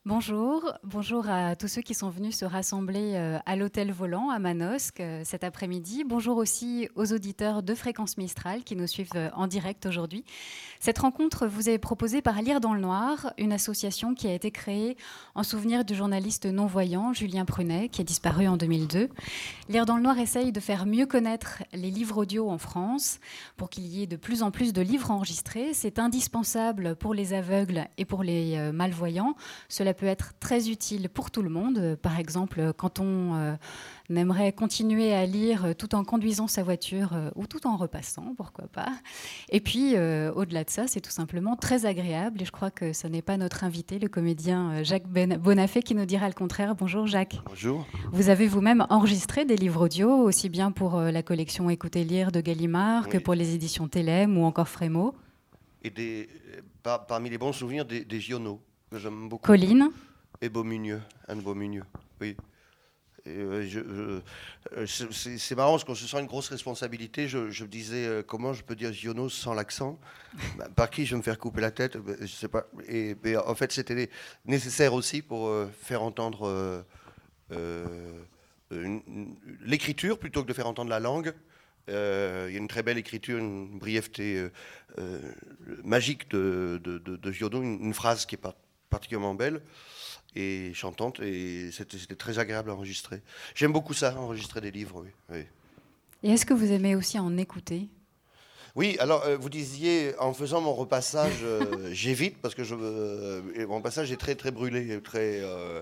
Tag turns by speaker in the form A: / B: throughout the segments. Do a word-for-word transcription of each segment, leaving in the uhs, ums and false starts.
A: Bonjour, bonjour à tous ceux qui sont venus se rassembler euh, à l'Hôtel Volant à Manosque euh, cet après-midi. Bonjour aussi aux auditeurs de Fréquence Mistral qui nous suivent euh, en direct aujourd'hui. Cette rencontre vous est proposée par Lire dans le Noir, une association qui a été créée en souvenir du journaliste non-voyant Julien Prunet, qui est disparu en deux mille deux. Lire dans le Noir essaye de faire mieux connaître les livres audio en France pour qu'il y ait de plus en plus de livres enregistrés. C'est indispensable pour les aveugles et pour les euh, malvoyants. Cela peut être très utile pour tout le monde. Par exemple, quand on euh, aimerait continuer à lire tout en conduisant sa voiture euh, ou tout en repassant, pourquoi pas. Et puis, euh, au-delà de ça, c'est tout simplement très agréable. Et je crois que ce n'est pas notre invité, le comédien Jacques Bonafé, qui nous dira le contraire. Bonjour Jacques.
B: Bonjour.
A: Vous avez vous-même enregistré des livres audio, aussi bien pour euh, la collection Écoutez lire de Gallimard oui. que pour les éditions Télème ou encore Frémaux.
B: Et des, par, parmi les bons souvenirs, des, des Giono. Que j'aime beaucoup.
A: Colline.
B: Et Beaumunieux, Anne Beaumunieux, oui. Et euh, je, je, c'est, c'est marrant parce qu'on se sent une grosse responsabilité. Je, je me disais, euh, comment je peux dire Giono sans l'accent bah, par qui je vais me faire couper la tête bah, je sais pas. Et, mais en fait, c'était nécessaire aussi pour euh, faire entendre euh, euh, une, une, l'écriture plutôt que de faire entendre la langue. Euh, il y a une très belle écriture, une brièveté euh, euh, magique de, de, de, de Giono, une, une phrase qui est pas particulièrement belle et chantante, et c'était, c'était très agréable à enregistrer. J'aime beaucoup ça, enregistrer des livres, oui. oui.
A: Et est-ce que vous aimez aussi en écouter ?
B: Oui, alors euh, vous disiez, en faisant mon repassage, euh, j'évite, parce que je, euh, mon passage est très, très brûlé, très... Euh,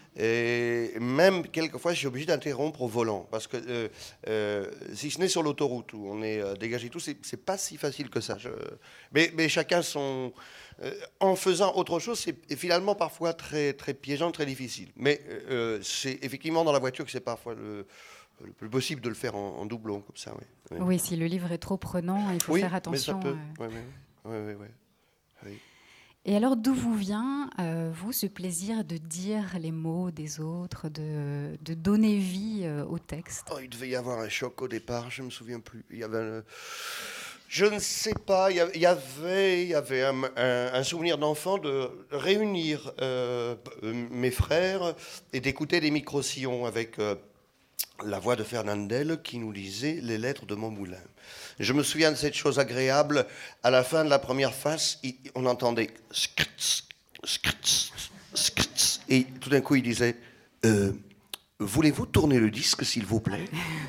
B: et même, quelquefois, je suis obligé d'interrompre au volant, parce que euh, euh, si ce n'est sur l'autoroute, où on est euh, dégagé tout, c'est, c'est pas si facile que ça. Je, mais, mais chacun son... Euh, en faisant autre chose, c'est finalement parfois très, très piégeant, très difficile. Mais euh, c'est effectivement dans la voiture que c'est parfois le, le plus possible de le faire en, en doublon, comme ça. Oui, oui.
A: Oui, si le livre est trop prenant, il faut
B: oui,
A: faire attention.
B: Mais ça peut.
A: Euh...
B: Oui, oui, oui, oui, oui.
A: Et alors, d'où vous vient, euh, vous, ce plaisir de dire les mots des autres, de, de donner vie euh, au texte ?
B: Oh, il devait y avoir un choc au départ, je ne me souviens plus. Il y avait un... Je ne sais pas, il y avait, il y avait un, un, un souvenir d'enfant de réunir euh, mes frères et d'écouter des micro-sillons avec euh, la voix de Fernandel qui nous lisait les lettres de Montmoulin. Je me souviens de cette chose agréable. À la fin de la première phase, on entendait skrts, skrts, skrts, et tout d'un coup il disait euh, « Voulez-vous tourner le disque, s'il vous plaît ?»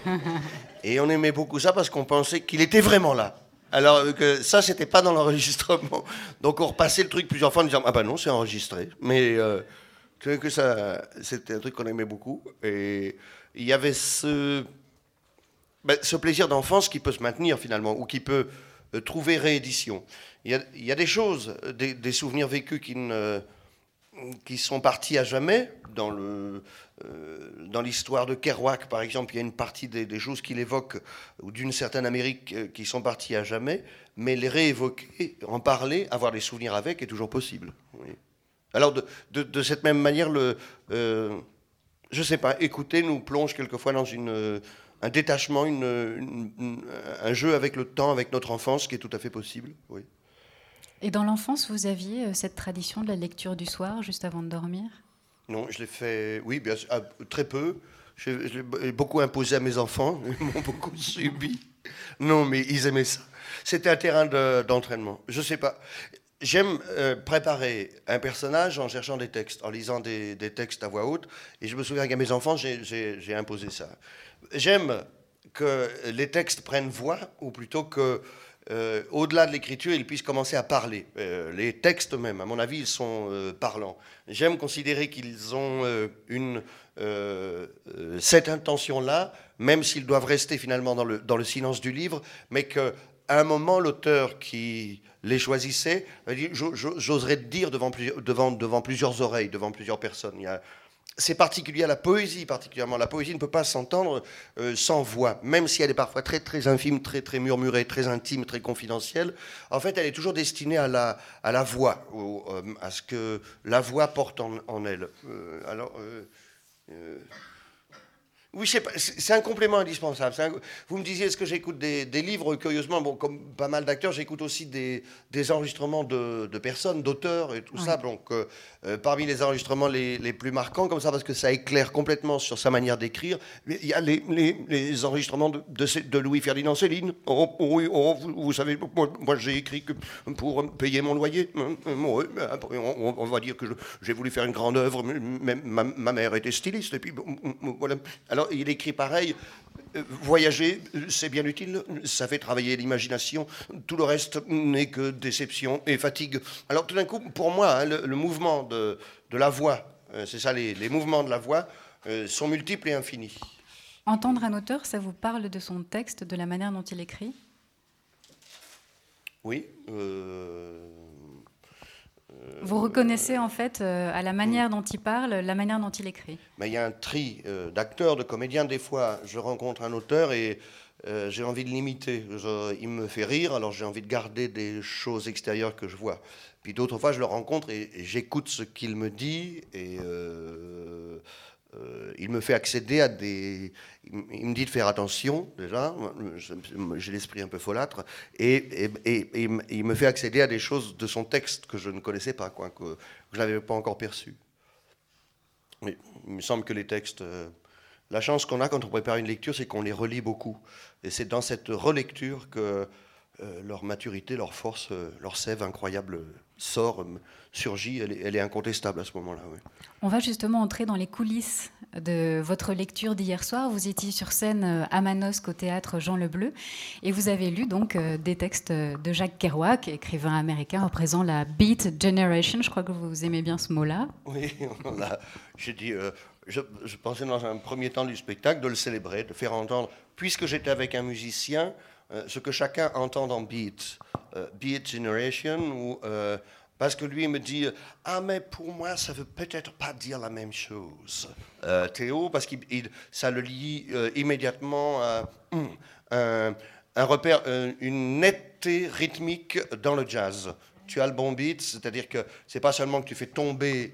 B: Et on aimait beaucoup ça parce qu'on pensait qu'il était vraiment là. Alors que ça, c'était pas dans l'enregistrement. Donc on repassait le truc plusieurs fois en disant « Ah ben non, c'est enregistré. » Mais euh, que ça, c'était un truc qu'on aimait beaucoup. Et il y avait ce... Ben, ce plaisir d'enfance qui peut se maintenir finalement, ou qui peut euh, trouver réédition. Il y a, il y a des choses, des, des souvenirs vécus qui, ne, qui sont partis à jamais. Dans, le, euh, dans l'histoire de Kerouac, par exemple, il y a une partie des, des choses qu'il évoque, ou d'une certaine Amérique, euh, qui sont parties à jamais, mais les réévoquer, en parler, avoir des souvenirs avec, est toujours possible. Oui. Alors, de, de, de cette même manière, le, euh, je ne sais pas, écouter nous plonge quelquefois dans une... un détachement, une, une, une, un jeu avec le temps, avec notre enfance, qui est tout à fait possible. Oui.
A: Et dans l'enfance, vous aviez cette tradition de la lecture du soir, juste avant de dormir ?
B: Non, je l'ai fait, oui, bien sûr, très peu. Je, je l'ai beaucoup imposé à mes enfants, ils m'ont beaucoup subi. Non, mais ils aimaient ça. C'était un terrain de, d'entraînement. Je ne sais pas. J'aime euh, préparer un personnage en cherchant des textes, en lisant des, des textes à voix haute. Et je me souviens qu'à mes enfants, j'ai, j'ai, j'ai imposé ça. J'aime que les textes prennent voix, ou plutôt que, euh, au-delà de l'écriture, ils puissent commencer à parler. Euh, les textes même, à mon avis, ils sont euh, parlants. J'aime considérer qu'ils ont euh, une, euh, cette intention-là, même s'ils doivent rester finalement dans le, dans le silence du livre, mais qu'à un moment, l'auteur qui les choisissait, j'oserais dire devant, devant, devant plusieurs oreilles, devant plusieurs personnes. Il y a, c'est particulier à la poésie, particulièrement. La poésie ne peut pas s'entendre euh, sans voix, même si elle est parfois très, très infime, très, très murmurée, très intime, très confidentielle. En fait, elle est toujours destinée à la, à la voix, au, euh, à ce que la voix porte en, en elle. Euh, alors, euh, euh, Oui, c'est un complément indispensable. Un, vous me disiez, est-ce que j'écoute des, des livres? Curieusement, bon, comme pas mal d'acteurs, j'écoute aussi des, des enregistrements de, de personnes, d'auteurs et tout oui. ça. Donc, euh, euh, parmi les enregistrements les, les plus marquants, comme ça, parce que ça éclaire complètement sur sa manière d'écrire, il y a les, les, les enregistrements de, de, de Louis-Ferdinand Céline. Oh, oh, oh, vous, vous savez, moi, moi j'ai écrit que pour payer mon loyer. On, on, on va dire que j'ai voulu faire une grande œuvre. Même ma, ma mère était styliste. Et puis, voilà. Alors, il écrit pareil, euh, voyager, c'est bien utile, ça fait travailler l'imagination, tout le reste n'est que déception et fatigue. Alors tout d'un coup, pour moi, hein, le, le mouvement de, de la voix, euh, c'est ça, les, les mouvements de la voix euh, sont multiples et infinis.
A: Entendre un auteur, ça vous parle de son texte, de la manière dont il écrit?
B: Oui. Euh...
A: Vous reconnaissez en fait euh, à la manière dont il parle, la manière dont il écrit.
B: Mais il y a un tri euh, d'acteurs, de comédiens. Des fois, je rencontre un auteur et euh, j'ai envie de l'imiter. Il me fait rire, alors j'ai envie de garder des choses extérieures que je vois. Puis d'autres fois, je le rencontre et, et j'écoute ce qu'il me dit et euh, euh, il me fait accéder à des... Il me dit de faire attention, déjà, j'ai l'esprit un peu folâtre, et, et, et, et il me fait accéder à des choses de son texte que je ne connaissais pas, quoi, que, que je n'avais pas encore perçues. Mais il me semble que les textes... Euh, la chance qu'on a quand on prépare une lecture, c'est qu'on les relit beaucoup. Et c'est dans cette relecture que euh, leur maturité, leur force, euh, leur sève incroyable sort, euh, surgit, elle est, elle est incontestable à ce moment-là. Oui.
A: On va justement entrer dans les coulisses de votre lecture d'hier soir. Vous étiez sur scène à Manosque au théâtre Jean Lebleu et vous avez lu donc des textes de Jack Kerouac, écrivain américain représentant la Beat Generation. Je crois que vous aimez bien ce mot-là.
B: Oui, j'ai dit... Euh, je, je pensais dans un premier temps du spectacle de le célébrer, de faire entendre, puisque j'étais avec un musicien, euh, ce que chacun entend dans Beat, euh, Beat Generation, ou... Euh, parce que lui, il me dit « Ah, mais pour moi, ça ne veut peut-être pas dire la même chose, euh, Théo, parce que ça le lie euh, immédiatement à hum, un, un repère, euh, une netteté rythmique dans le jazz. Tu as le bon beat, c'est-à-dire que ce n'est pas seulement que tu fais tomber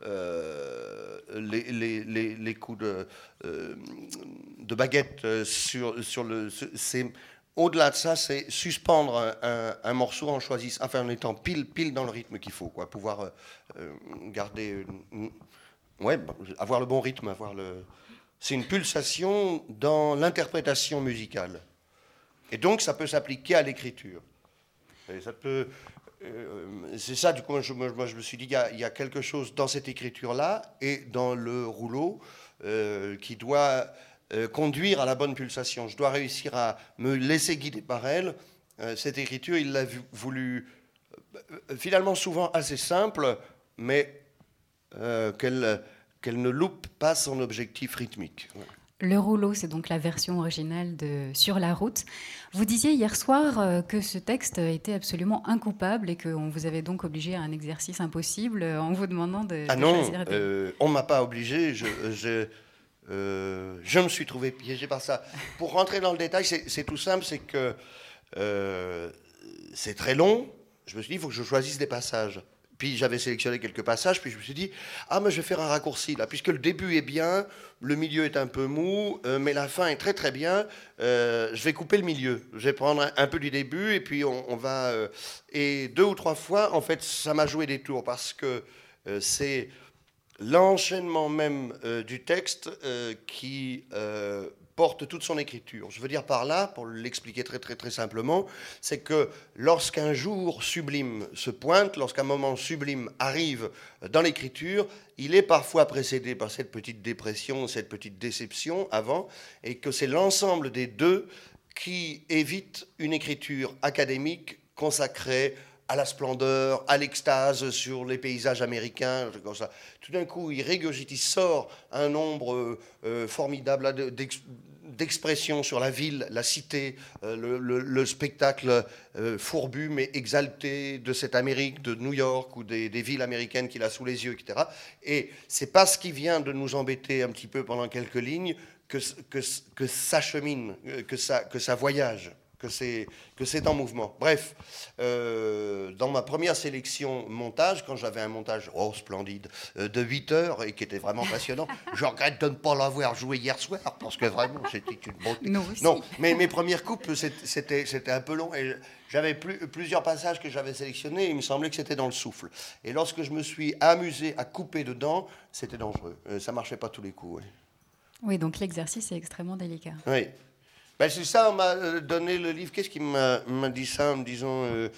B: euh, les, les, les, les coups de, euh, de baguette sur, sur le... C'est, au-delà de ça, c'est suspendre un, un, un morceau en choisissant, enfin en étant pile, pile dans le rythme qu'il faut, quoi, pouvoir euh, garder, euh, ouais, avoir le bon rythme, avoir le. C'est une pulsation dans l'interprétation musicale, et donc ça peut s'appliquer à l'écriture. Et ça peut, euh, c'est ça du coup, je, moi je me suis dit, il y a, il y a quelque chose dans cette écriture-là et dans le rouleau euh, qui doit Euh, conduire à la bonne pulsation. Je dois réussir à me laisser guider par elle. Euh, cette écriture, il l'a voulu euh, finalement souvent assez simple, mais euh, qu'elle qu'elle ne loupe pas son objectif rythmique. Ouais.
A: Le rouleau, c'est donc la version originale de Sur la route. Vous disiez hier soir euh, que ce texte était absolument incoupable et qu'on vous avait donc obligé à un exercice impossible en vous demandant de,
B: ah
A: de
B: non,
A: choisir des...
B: euh, on ne m'a pas obligé. Je... je Euh, je me suis trouvé piégé par ça. Pour rentrer dans le détail, c'est tout simple, c'est que euh, c'est très long. Je me suis dit, il faut que je choisisse des passages. Puis j'avais sélectionné quelques passages, puis je me suis dit, ah, mais je vais faire un raccourci là, puisque le début est bien, le milieu est un peu mou, euh, mais la fin est très très bien. Euh, je vais couper le milieu. Je vais prendre un, un peu du début, et puis on, on va. Euh, et deux ou trois fois, en fait, ça m'a joué des tours, parce que euh, c'est l'enchaînement même euh, du texte euh, qui euh, porte toute son écriture. Je veux dire par là, pour l'expliquer très très très simplement, c'est que lorsqu'un jour sublime se pointe, lorsqu'un moment sublime arrive dans l'écriture, il est parfois précédé par cette petite dépression, cette petite déception avant, et que c'est l'ensemble des deux qui évite une écriture académique consacrée à la splendeur, à l'extase sur les paysages américains, comme ça. Tout d'un coup, il régurgite, il sort un nombre euh, formidable d'expressions sur la ville, la cité, euh, le, le, le spectacle euh, fourbu mais exalté de cette Amérique, de New York ou des, des villes américaines qu'il a sous les yeux, et cetera. Et c'est parce qu'il vient de nous embêter un petit peu pendant quelques lignes que, que, que ça chemine, que ça, que ça voyage. Que que c'est, que c'est en mouvement. Bref, euh, dans ma première sélection montage, quand j'avais un montage oh, splendide euh, de huit heures et qui était vraiment passionnant, je regrette de ne pas l'avoir joué hier soir parce que vraiment c'était une beauté.
A: Nous aussi.
B: Non, mais mes premières coupes, c'était, c'était un peu long et j'avais plus, plusieurs passages que j'avais sélectionnés et il me semblait que c'était dans le souffle. Et lorsque je me suis amusé à couper dedans, c'était dangereux. Euh, ça marchait pas tous les coups. Oui,
A: oui, donc l'exercice est extrêmement délicat.
B: Oui. Ben, c'est ça, on m'a donné le livre. Qu'est-ce qui m'a, m'a dit ça en me disant euh,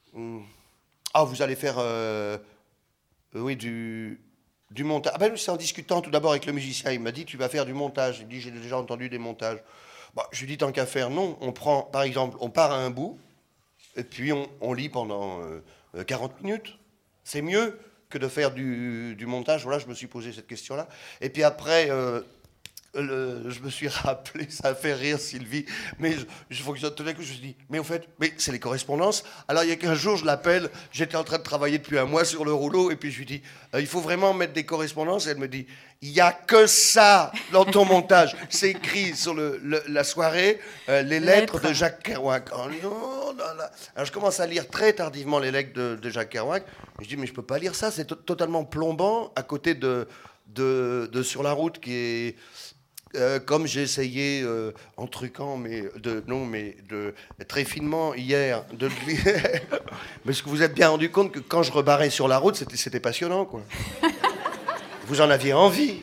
B: ah, vous allez faire euh, euh, oui, du, du montage. Ah ben, c'est en discutant tout d'abord avec le musicien. Il m'a dit tu vas faire du montage. Il dit j'ai déjà entendu des montages. Bon, je lui dis tant qu'à faire, non. On prend, par exemple, on part à un bout et puis on, on lit pendant euh, quarante minutes. C'est mieux que de faire du, du montage. Voilà, je me suis posé cette question-là. Et puis après. Euh, Le, je me suis rappelé, ça a fait rire Sylvie, mais je, je fonctionne tout d'un coup, je me suis dit, mais au fait, mais c'est les correspondances. Alors il y a qu'un jour, je l'appelle, j'étais en train de travailler depuis un mois sur le rouleau, et puis je lui dis, euh, il faut vraiment mettre des correspondances, et elle me dit, il n'y a que ça dans ton montage, c'est écrit sur le, le, la soirée, euh, les lettres, lettres de Jacques Kerouac. Oh non, non, non. Alors je commence à lire très tardivement les lettres de, de Jacques Kerouac, et je dis, mais je ne peux pas lire ça, c'est to- totalement plombant à côté de, de, de Sur la route qui est... Euh, comme j'ai essayé euh, en truquant, mais de non, mais de très finement hier, de lui. Mais est-ce que vous vous êtes bien rendu compte que quand je rebarrais sur la route, c'était, c'était passionnant, quoi. Vous en aviez envie.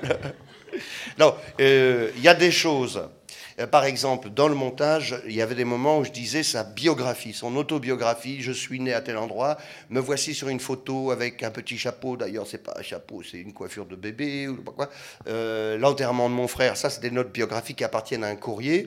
B: Non, il euh, y a des choses. Euh, par exemple, dans le montage, il y avait des moments où je disais sa biographie, son autobiographie. Je suis né à tel endroit. Me voici sur une photo avec un petit chapeau. D'ailleurs, c'est pas un chapeau, c'est une coiffure de bébé ou pas quoi. Euh, l'enterrement de mon frère. Ça, c'est des notes biographiques qui appartiennent à un courrier.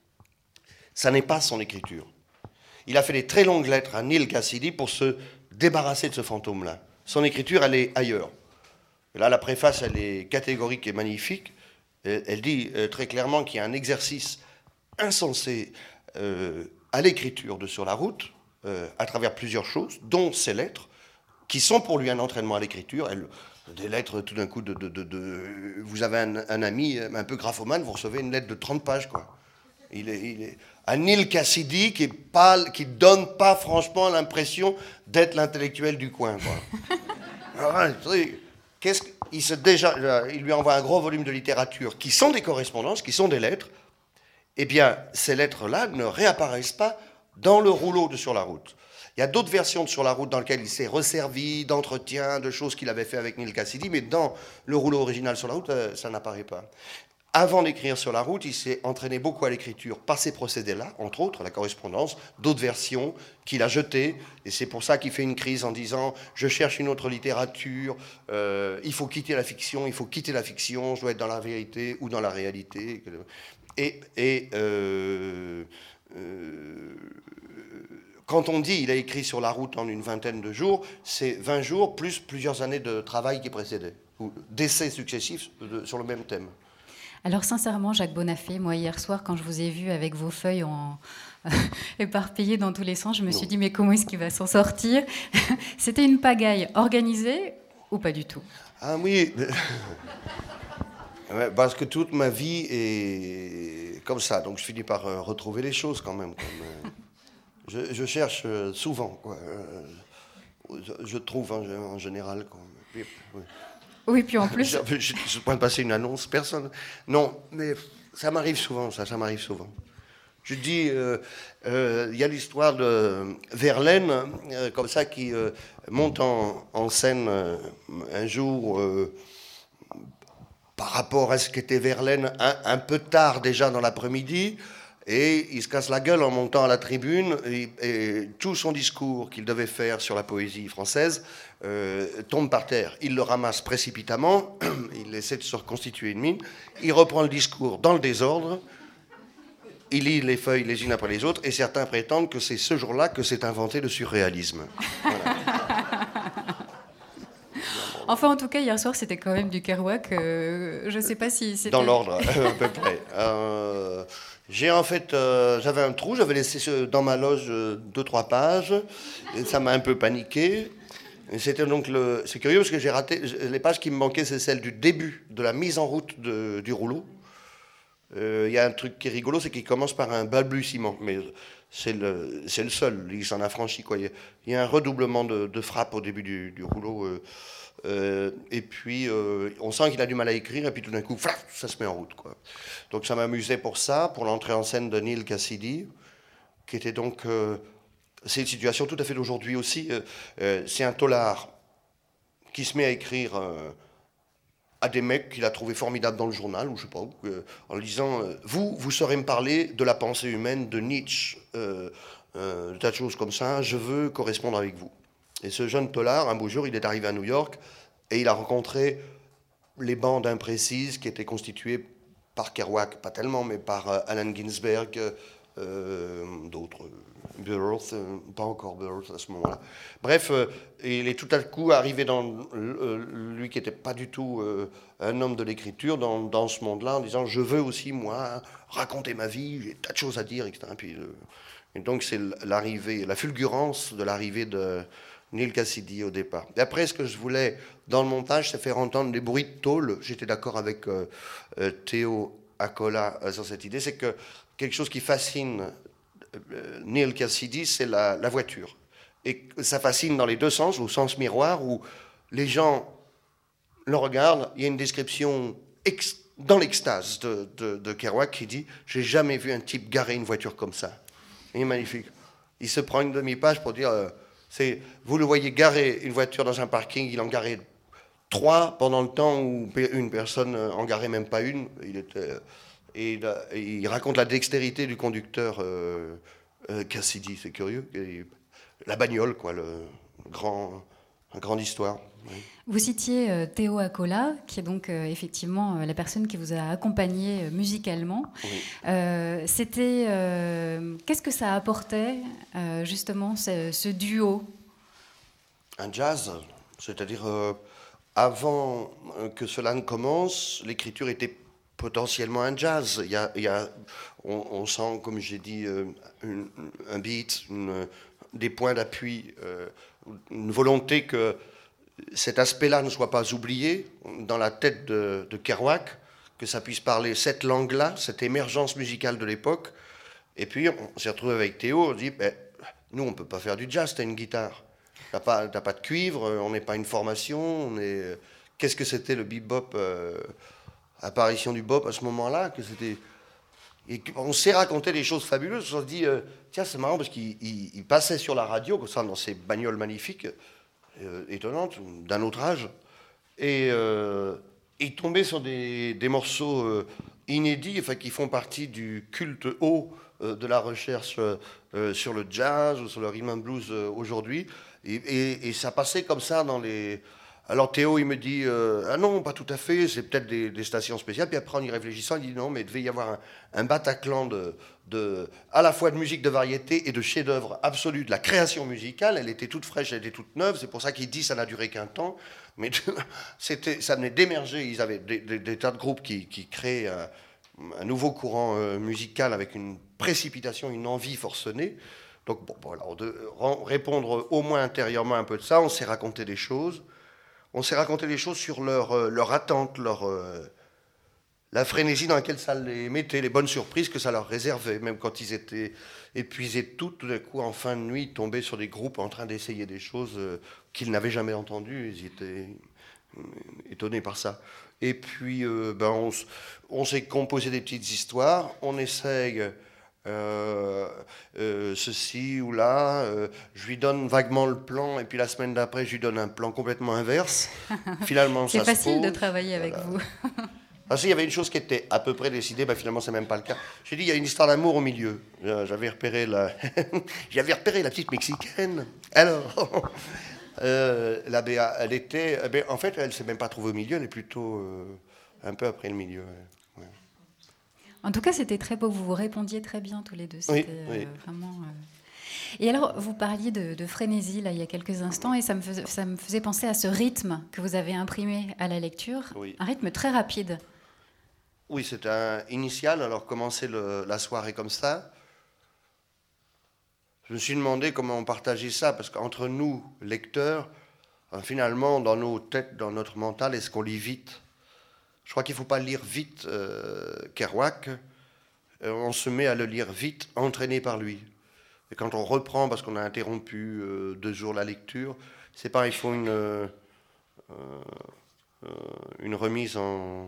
B: Ça n'est pas son écriture. Il a fait des très longues lettres à Neil Cassidy pour se débarrasser de ce fantôme-là. Son écriture, elle est ailleurs. Et là, la préface, elle est catégorique et magnifique. Elle dit euh, très clairement qu'il y a un exercice insensé euh, à l'écriture de Sur la route, euh, à travers plusieurs choses, dont ces lettres, qui sont pour lui un entraînement à l'écriture. Elle, des lettres, tout d'un coup, de, de, de, de vous avez un, un ami un peu graphomane, vous recevez une lettre de trente pages, quoi. Il est, il est un Neil Cassidy qui ne qui donne pas franchement l'impression d'être l'intellectuel du coin, quoi. Alors, un truc... Qu'est-ce qu'il se déjà, il lui envoie un gros volume de littérature qui sont des correspondances, qui sont des lettres. Eh bien, ces lettres-là ne réapparaissent pas dans le rouleau de Sur la route. Il y a d'autres versions de Sur la route dans lesquelles il s'est resservi d'entretiens, de choses qu'il avait fait avec Neil Cassidy, mais dans le rouleau original Sur la route, ça n'apparaît pas. Avant d'écrire Sur la route, il s'est entraîné beaucoup à l'écriture par ces procédés-là, entre autres la correspondance, d'autres versions qu'il a jetées. Et c'est pour ça qu'il fait une crise en disant « je cherche une autre littérature, euh, il faut quitter la fiction, il faut quitter la fiction, je dois être dans la vérité ou dans la réalité ». Et, et euh, euh, quand on dit « il a écrit Sur la route en une vingtaine de jours », c'est vingt jours plus plusieurs années de travail qui précédaient, ou d'essais successifs de, sur le même thème.
A: Alors sincèrement, Jacques Bonafé, moi hier soir, quand je vous ai vu avec vos feuilles en... éparpillées dans tous les sens, je me non. suis dit mais comment est-ce qu'il va s'en sortir? C'était une pagaille organisée ou pas du tout?
B: Ah oui, parce que toute ma vie est comme ça, donc je finis par retrouver les choses quand même. Je, je cherche souvent, quoi. Je trouve en général. Quoi.
A: Oui, puis en plus...
B: Je, je, je point de passer une annonce, personne... Non, mais ça m'arrive souvent, ça, ça m'arrive souvent. Je dis, il euh, euh, y a l'histoire de Verlaine, euh, comme ça, qui euh, monte en, en scène euh, un jour, euh, par rapport à ce qu'était Verlaine, un, un peu tard déjà dans l'après-midi, et il se casse la gueule en montant à la tribune, et, et tout son discours qu'il devait faire sur la poésie française euh, tombe par terre. Il le ramasse précipitamment, il essaie de se reconstituer une mine, il reprend le discours dans le désordre, il lit les feuilles les unes après les autres, et certains prétendent que c'est ce jour-là que s'est inventé le surréalisme. Voilà.
A: Enfin, en tout cas, hier soir, c'était quand même du Kerouac. Euh, je ne sais pas si c'était...
B: Dans l'ordre, à peu près. Euh, j'ai en fait... Euh, j'avais un trou, j'avais laissé dans ma loge deux, trois pages. Et ça m'a un peu paniqué. Et c'était donc le... C'est curieux parce que j'ai raté... Les pages qui me manquaient, c'est celles du début de la mise en route de, du rouleau. euh, y a un truc qui est rigolo, c'est qu'il commence par un balbutiement, mais c'est le, c'est le seul, il s'en affranchit, quoi. Il y, y a un redoublement de, de frappe au début du, du rouleau, euh, euh, et puis euh, on sent qu'il a du mal à écrire, et puis tout d'un coup, flaf, ça se met en route, quoi. Donc ça m'amusait pour ça, pour l'entrée en scène de Neal Cassidy, qui était donc... Euh, c'est une situation tout à fait d'aujourd'hui aussi. Euh, euh, c'est un tolard qui se met à écrire euh, à des mecs qu'il a trouvé formidables dans le journal, ou je sais pas où, euh, en lui disant euh, vous, vous saurez me parler de la pensée humaine, de Nietzsche, euh, euh, de tas de choses comme ça, je veux correspondre avec vous. Et ce jeune tolard, un beau jour, il est arrivé à New York, et il a rencontré les bandes imprécises qui étaient constituées par Kerouac, pas tellement, mais par euh, Allen Ginsberg, euh, d'autres... Birth, euh, pas encore Birth à ce moment-là. Bref, euh, il est tout à coup arrivé dans euh, lui qui n'était pas du tout euh, un homme de l'écriture, dans, dans ce monde-là, en disant je veux aussi, moi, raconter ma vie, j'ai tas de choses à dire, et cetera. Puis, euh, et donc c'est l'arrivée, la fulgurance de l'arrivée de Neal Cassidy au départ. Et après, ce que je voulais dans le montage, c'est faire entendre des bruits de tôle. J'étais d'accord avec euh, euh, Théo Accola euh, sur cette idée, c'est que quelque chose qui fascine Neal Cassidy, c'est la, la voiture. Et ça fascine dans les deux sens, au sens miroir, où les gens le regardent. Il y a une description ex, dans l'extase de, de, de Kerouac qui dit « J'ai jamais vu un type garer une voiture comme ça. » Il est magnifique. Il se prend une demi-page pour dire euh, c'est, vous le voyez garer une voiture dans un parking, il en garait trois pendant le temps où une personne en garait même pas une. Il était... Et il raconte la dextérité du conducteur euh, euh, Cassidy, c'est curieux. Et la bagnole, quoi, le grand, une grande histoire. Oui.
A: Vous citiez euh, Théo Accola, qui est donc euh, effectivement euh, la personne qui vous a accompagné euh, musicalement.
B: Oui.
A: Euh, c'était, euh, qu'est-ce que ça apportait euh, justement ce, ce duo?
B: Un jazz, c'est-à-dire euh, avant que cela ne commence, l'écriture était potentiellement un jazz. Il y a, il y a, on, on sent, comme j'ai dit, euh, une, un beat, une, des points d'appui, euh, une volonté que cet aspect-là ne soit pas oublié dans la tête de, de Kerouac, que ça puisse parler cette langue-là, cette émergence musicale de l'époque. Et puis, on s'est retrouvé avec Théo, on dit, ben, nous, on ne peut pas faire du jazz, t'as une guitare. T'as pas, t'as pas de cuivre, on n'est pas une formation, on est... Qu'est-ce que c'était le bebop euh, apparition du bop à ce moment-là, que c'était... Et on s'est raconté des choses fabuleuses. On s'est dit, euh, tiens, c'est marrant parce qu'il il, il passait sur la radio, comme ça, dans ces bagnoles magnifiques, euh, étonnantes, d'un autre âge, et euh, il tombait sur des, des morceaux euh, inédits, enfin, qui font partie du culte haut euh, de la recherche euh, sur le jazz ou sur le rhythm and blues euh, aujourd'hui, et, et, et ça passait comme ça dans les... Alors Théo, il me dit euh, ah non, pas tout à fait, c'est peut-être des, des stations spéciales. Puis après, en y réfléchissant, il dit non, mais il devait y avoir un, un Bataclan de, de, à la fois de musique de variété et de chef-d'œuvre absolu de la création musicale. Elle était toute fraîche, elle était toute neuve. C'est pour ça qu'il dit ça n'a duré qu'un temps. Mais c'était, ça venait d'émerger. Ils avaient des, des, des tas de groupes qui, qui créaient un, un nouveau courant euh, musical avec une précipitation, une envie forcenée. Donc bon, voilà, on devait répondre au moins intérieurement un peu de ça. On s'est raconté des choses. On s'est raconté des choses sur leur, euh, leur attente, leur, euh, la frénésie dans laquelle ça les mettait, les bonnes surprises que ça leur réservait, même quand ils étaient épuisés tout, tout d'un coup, en fin de nuit, ils tombaient sur des groupes en train d'essayer des choses euh, qu'ils n'avaient jamais entendues. Ils étaient euh, étonnés par ça. Et puis, euh, ben, on, on s'est composé des petites histoires. On essaye... Euh, euh, ceci ou là, euh, je lui donne vaguement le plan et puis la semaine d'après je lui donne un plan complètement inverse. Finalement,
A: c'est
B: ça
A: facile
B: se pose,
A: de travailler
B: voilà.
A: avec vous.
B: Ah si, il y avait une chose qui était à peu près décidée, ben finalement c'est même pas le cas. J'ai dit il y a une histoire d'amour au milieu. J'avais repéré la, j'avais repéré la petite mexicaine. Alors, euh, la Béa, elle était, eh ben, en fait, elle s'est même pas trouvée au milieu, elle est plutôt euh, un peu après le milieu. Ouais.
A: En tout cas, c'était très beau. Vous vous répondiez très bien tous les deux.
B: Oui,
A: C'était
B: oui.
A: euh, vraiment. Euh... Et alors, vous parliez de, de frénésie là il y a quelques instants, et ça me faisait, ça me faisait penser à ce rythme que vous avez imprimé à la lecture,
B: Oui.
A: Un rythme très rapide.
B: Oui, c'était un initial. Alors commencer le, la soirée comme ça. Je me suis demandé comment on partageait ça, parce qu'entre nous, lecteurs, finalement, dans nos têtes, dans notre mental, est-ce qu'on lit vite? Je crois qu'il ne faut pas lire vite euh, Kerouac. Euh, on se met à le lire vite, entraîné par lui. Et quand on reprend, parce qu'on a interrompu euh, deux jours la lecture, c'est pas, il faut une, euh, euh, une remise en,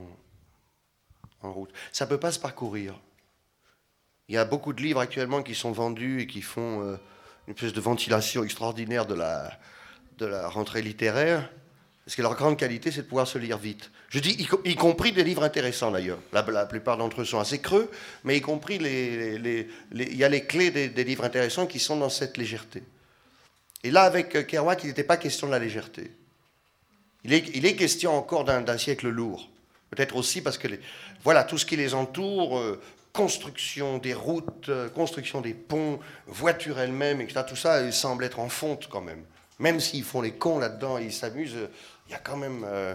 B: en route. Ça ne peut pas se parcourir. Il y a beaucoup de livres actuellement qui sont vendus et qui font euh, une espèce de ventilation extraordinaire de la, de la rentrée littéraire. Parce que leur grande qualité, c'est de pouvoir se lire vite. Je dis, y, y compris des livres intéressants d'ailleurs. La, la plupart d'entre eux sont assez creux, mais y compris, les, les, les, il y a les clés des, des livres intéressants qui sont dans cette légèreté. Et là, avec Kerouac, il n'était pas question de la légèreté. Il est, il est question encore d'un, d'un siècle lourd. Peut-être aussi parce que, les, voilà, tout ce qui les entoure, euh, construction des routes, euh, construction des ponts, voitures elles-mêmes, et cetera, tout ça, il semble être en fonte quand même. Même s'ils font les cons là-dedans, ils s'amusent, il y a quand même... Euh,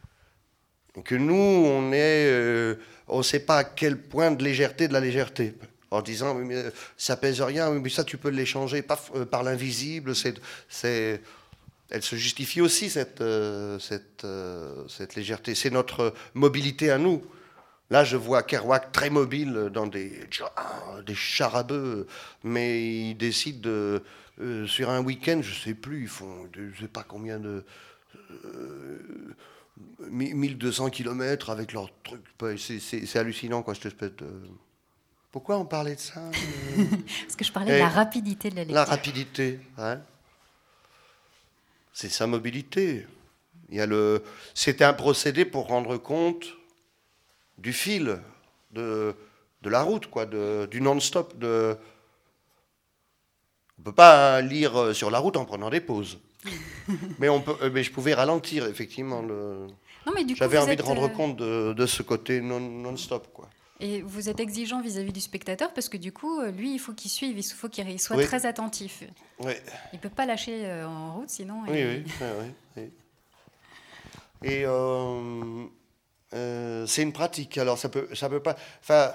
B: que nous, on est... Euh, on ne sait pas à quel point de légèreté de la légèreté. En disant, oui, mais ça pèse rien, oui, mais ça, tu peux l'échanger par, euh, par l'invisible. C'est, c'est, elle se justifie aussi, cette, euh, cette, euh, cette légèreté. C'est notre mobilité à nous. Là, je vois Kerouac très mobile dans des, des chars à bœufs, mais il décide de... Euh, sur un week-end, je ne sais plus, ils font je ne sais pas combien de... Euh, mille deux cents kilomètres avec leurs trucs. C'est, c'est, c'est hallucinant, quoi, cette espèce de... Pourquoi on parlait de ça euh...
A: Parce que je parlais de la rapidité de la lecture.
B: La rapidité, hein. C'est sa mobilité. Il y a le... C'était un procédé pour rendre compte du fil, de, de la route, quoi, de, du non-stop. De... On ne peut pas lire sur la route en prenant des pauses. mais, on peut, mais je pouvais ralentir, effectivement. Le...
A: Non, mais du coup,
B: J'avais envie
A: êtes...
B: de rendre compte de, de ce côté non, non-stop, quoi.
A: Et vous êtes exigeant vis-à-vis du spectateur parce que du coup, lui, il faut qu'il suive, il faut qu'il soit
B: oui.
A: très attentif.
B: Oui.
A: Il ne peut pas lâcher en route, sinon...
B: Oui,
A: il...
B: oui, oui, oui, oui. Et euh, euh, c'est une pratique, alors ça peut, ça peut pas... Enfin,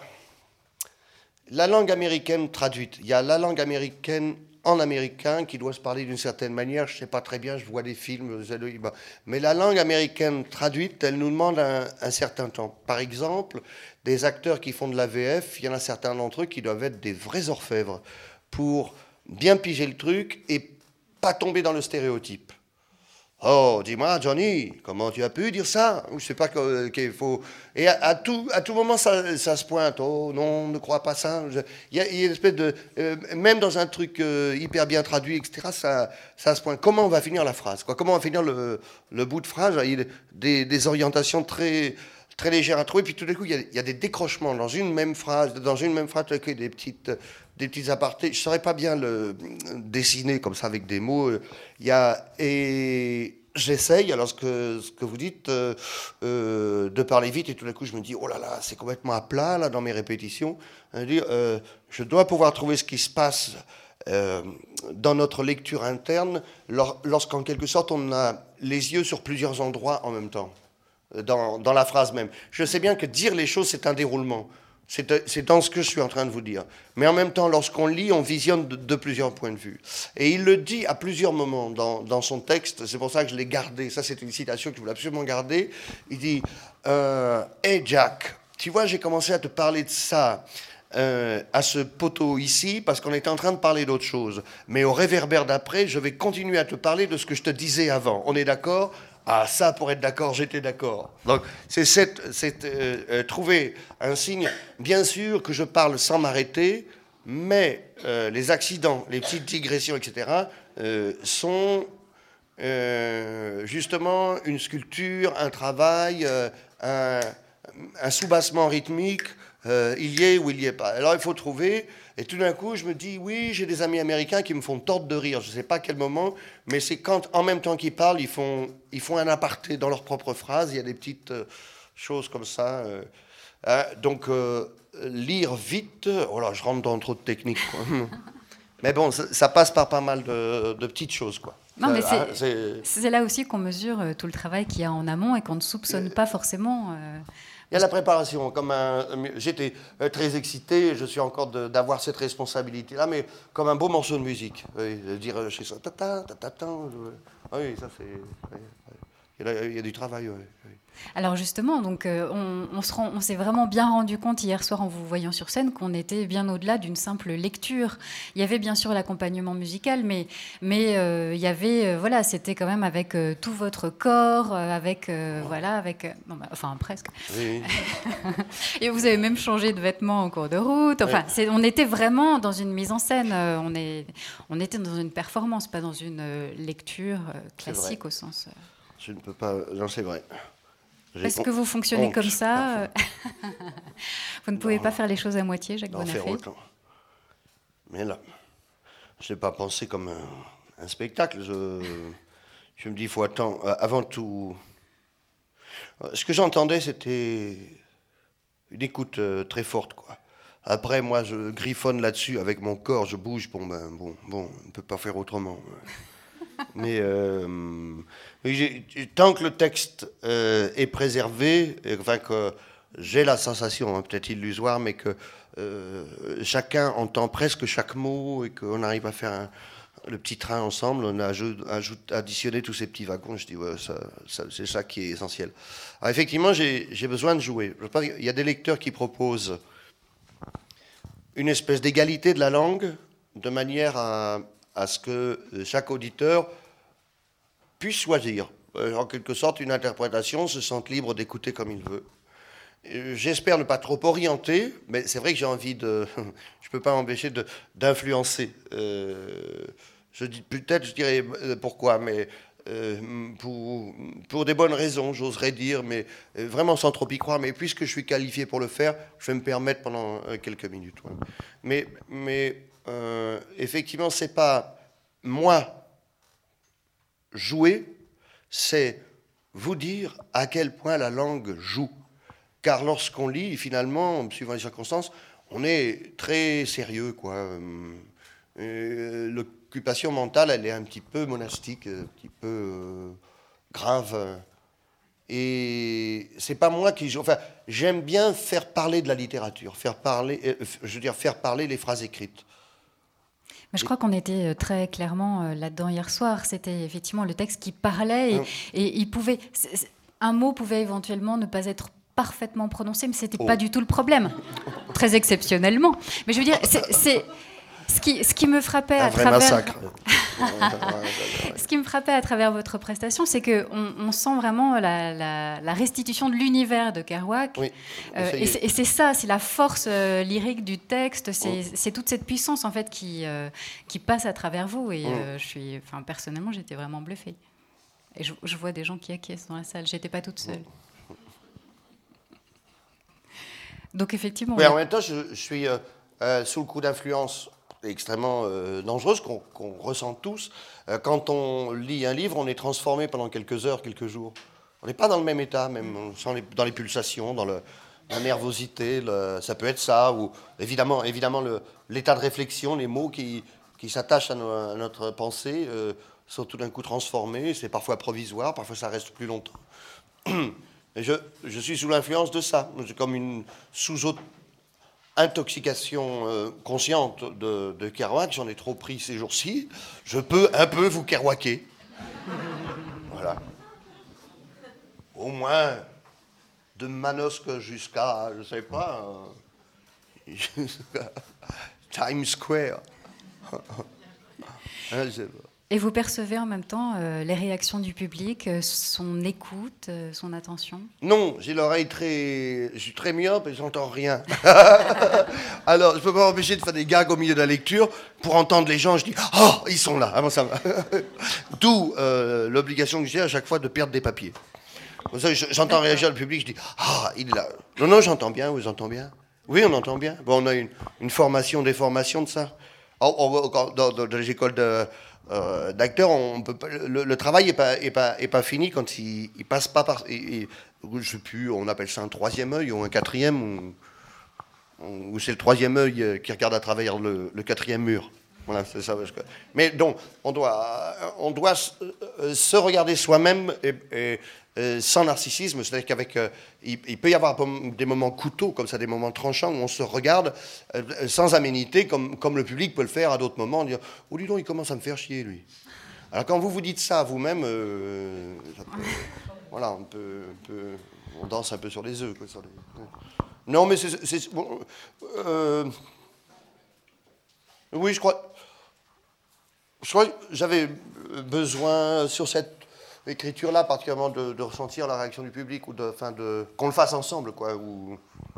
B: la langue américaine traduite, il y a la langue américaine en américain qui doit se parler d'une certaine manière, je ne sais pas très bien, je vois des films, mais la langue américaine traduite, elle nous demande un, un certain temps. Par exemple, des acteurs qui font de la V F, il y en a certains d'entre eux qui doivent être des vrais orfèvres pour bien piger le truc et pas tomber dans le stéréotype. Oh, dis-moi, Johnny, comment tu as pu dire ça? Je ne sais pas qu'il faut... Et à, à, tout, à tout moment, ça, ça se pointe. Oh, non, ne crois pas ça. Il y, y a une espèce de... Euh, même dans un truc euh, hyper bien traduit, et cetera, ça, ça se pointe. Comment on va finir la phrase, quoi? Comment on va finir le, le bout de phrase? Il y a des, des orientations très, très légères à trouver. Puis tout d'un coup, il y, a, il y a des décrochements dans une même phrase. Dans une même phrase, il y a des petites... des petits apartés, je ne saurais pas bien le dessiner comme ça avec des mots. Il y a, et j'essaye, alors ce que, ce que vous dites, euh, euh, de parler vite, et tout d'un coup je me dis, oh là là, c'est complètement à plat là, dans mes répétitions. Euh, je dois pouvoir trouver ce qui se passe euh, dans notre lecture interne, lorsqu'en quelque sorte on a les yeux sur plusieurs endroits en même temps, dans, dans la phrase même. Je sais bien que dire les choses, c'est un déroulement. C'est dans ce que je suis en train de vous dire. Mais en même temps, lorsqu'on lit, on visionne de, de plusieurs points de vue. Et il le dit à plusieurs moments dans, dans son texte. C'est pour ça que je l'ai gardé. Ça, c'est une citation que je voulais absolument garder. Il dit euh, « Hey Jack, tu vois, j'ai commencé à te parler de ça euh, à ce poteau ici parce qu'on était en train de parler d'autre chose. Mais au réverbère d'après, je vais continuer à te parler de ce que je te disais avant. On est d'accord ? Ah, ça, pour être d'accord, j'étais d'accord. » Donc, c'est cette, cette, euh, euh, trouver un signe. Bien sûr que je parle sans m'arrêter, mais euh, les accidents, les petites digressions, et cetera, euh, sont euh, justement une sculpture, un travail, euh, un, un soubassement rythmique. Euh, il y est ou il n'y est pas. Alors, il faut trouver... Et tout d'un coup, je me dis, oui, j'ai des amis américains qui me font tordre de rire. Je ne sais pas à quel moment, mais c'est quand, en même temps qu'ils parlent, ils font, ils font un aparté dans leurs propres phrases. Il y a des petites euh, choses comme ça. Euh, hein, donc, euh, lire vite, oh là, je rentre dans trop de techniques, quoi. Mais bon, ça, ça passe par pas mal de, de petites choses, quoi.
A: Non, mais c'est là aussi qu'on mesure euh, tout le travail qu'il y a en amont et qu'on ne soupçonne pas forcément... Euh...
B: Il y a la préparation. Comme un, j'étais très excité, je suis encore d'avoir cette responsabilité-là, mais comme un beau morceau de musique. Oui, dire chez ça, tata, tata, oui, ça c'est. Oui, il, il y a du travail. Oui, oui.
A: Alors justement, donc, euh, on, on, se rend, on s'est vraiment bien rendu compte hier soir en vous voyant sur scène qu'on était bien au-delà d'une simple lecture. Il y avait bien sûr l'accompagnement musical, mais, mais euh, il y avait, euh, voilà, c'était quand même avec euh, tout votre corps, euh, avec, euh, voilà, avec, euh, non, bah, enfin presque.
B: Oui.
A: Et vous avez même changé de vêtements en cours de route. Enfin,
B: oui.
A: c'est, on était vraiment dans une mise en scène. Euh, on, est, on était dans une performance, pas dans une euh, lecture euh, classique au sens. Euh...
B: Je ne peux pas. Non, c'est vrai.
A: Parce que vous fonctionnez honte, comme ça, vous ne pouvez non, pas faire les choses à moitié, Jacques Bonafé.
B: Faire autant. Mais là, je n'ai pas pensé comme un, un spectacle. Je, je me dis, il faut attendre. Euh, avant tout, ce que j'entendais, c'était une écoute euh, très forte, quoi. Après, moi, je griffonne là-dessus avec mon corps, je bouge. Bon, ben, bon, bon, on ne peut pas faire autrement. Mais euh, tant que le texte euh, est préservé, enfin que j'ai la sensation, hein, peut-être illusoire, mais que euh, chacun entend presque chaque mot et qu'on arrive à faire un, le petit train ensemble, on a ajout, ajout, additionné tous ces petits wagons, je dis ouais, ça, ça, c'est ça qui est essentiel. Alors effectivement, j'ai, j'ai besoin de jouer. Je pense qu'il y a des lecteurs qui proposent une espèce d'égalité de la langue, de manière à... à ce que chaque auditeur puisse choisir, en quelque sorte, une interprétation, se sente libre d'écouter comme il veut. J'espère ne pas trop orienter, mais c'est vrai que j'ai envie de... Je ne peux pas m'empêcher de, d'influencer. Euh, je dis, peut-être, je dirais pourquoi, mais euh, pour, pour des bonnes raisons, j'oserais dire, mais vraiment sans trop y croire. Mais puisque je suis qualifié pour le faire, je vais me permettre pendant quelques minutes. Ouais. Mais... mais Euh, effectivement, c'est pas moi jouer, c'est vous dire à quel point la langue joue. Car lorsqu'on lit, finalement, suivant les circonstances, on est très sérieux, quoi. Euh, l'occupation mentale, elle est un petit peu monastique, un petit peu euh, grave. Et c'est pas moi qui joue. Enfin, j'aime bien faire parler de la littérature, faire parler, euh, je veux dire, faire parler les phrases écrites.
A: Mais je crois qu'on était très clairement là-dedans hier soir. C'était effectivement le texte qui parlait et, mmh. et il pouvait, un mot pouvait éventuellement ne pas être parfaitement prononcé, mais c'était oh. pas du tout le problème. Très exceptionnellement. Mais je veux dire, c'est, c'est ce qui, ce qui me frappait
B: un
A: à
B: vrai
A: travers.
B: Massacre.
A: Ce qui me frappait à travers votre prestation, c'est que on, on sent vraiment la, la, la restitution de l'univers de Kerouac. Oui, euh, et, c'est, et c'est ça, c'est la force euh, lyrique du texte, c'est, oh. c'est toute cette puissance en fait qui euh, qui passe à travers vous. Et oh. euh, je suis, enfin personnellement, j'étais vraiment bluffée. Et je, je vois des gens qui acquiescent dans la salle. J'étais pas toute seule. Oh. Donc effectivement.
B: Mais en même temps, je, je suis euh, euh, sous le coup d'influence extrêmement euh, dangereuse qu'on, qu'on ressent tous. Euh, quand on lit un livre, on est transformé pendant quelques heures, quelques jours. On n'est pas dans le même état, même on sent les, dans les pulsations, dans le, la nervosité. Le, ça peut être ça, ou évidemment, évidemment le, l'état de réflexion, les mots qui, qui s'attachent à, no, à notre pensée euh, sont tout d'un coup transformés. C'est parfois provisoire, parfois ça reste plus longtemps. Et je, je suis sous l'influence de ça. C'est comme une sous-autre intoxication euh, consciente de, de Kerouac, j'en ai trop pris ces jours-ci, je peux un peu vous kerouaquer. Voilà. Au moins de Manosque jusqu'à, je ne sais pas, euh, jusqu'à Times Square. Hein, je...
A: Et vous percevez en même temps euh, les réactions du public, euh, son écoute, euh, son attention ?
B: Non, j'ai l'oreille très... Je suis très myope et j'entends rien. Alors, je ne peux pas m'empêcher de faire des gags au milieu de la lecture. Pour entendre les gens, je dis « Oh, ils sont là !» ah, ça va. D'où euh, l'obligation que j'ai à chaque fois de perdre des papiers. Comme ça, j'entends réagir le public, je dis « Ah, il est là !» Non, non, j'entends bien, oui, j'entends bien. Oui, on entend bien. Bon, on a une, une formation, des formations de ça. Oh, on, dans, dans, dans les écoles de... Euh, d'acteur, on peut pas, le, le travail n'est pas, est pas, est pas fini quand il, il passe pas par... Il, il, je sais plus, on appelle ça un troisième œil ou un quatrième, ou, ou c'est le troisième œil qui regarde à travers le, le quatrième mur. Voilà, c'est ça. Mais donc, on doit, on doit se regarder soi-même et, et, et sans narcissisme, c'est-à-dire qu'avec, euh, il, il peut y avoir des moments couteaux, comme ça, des moments tranchants, où on se regarde euh, sans aménité, comme, comme le public peut le faire à d'autres moments, dire « Oh, dis donc, il commence à me faire chier, lui ». Alors, quand vous vous dites ça à vous-même, euh, ça peut... voilà, on peut, on peut, on danse un peu sur les œufs, quoi, sur les... Non, mais c'est, c'est bon, euh, oui, je crois, je crois que j'avais besoin sur cette écriture-là, particulièrement de, de ressentir la réaction du public ou de, enfin, de, qu'on le fasse ensemble, quoi. Ou...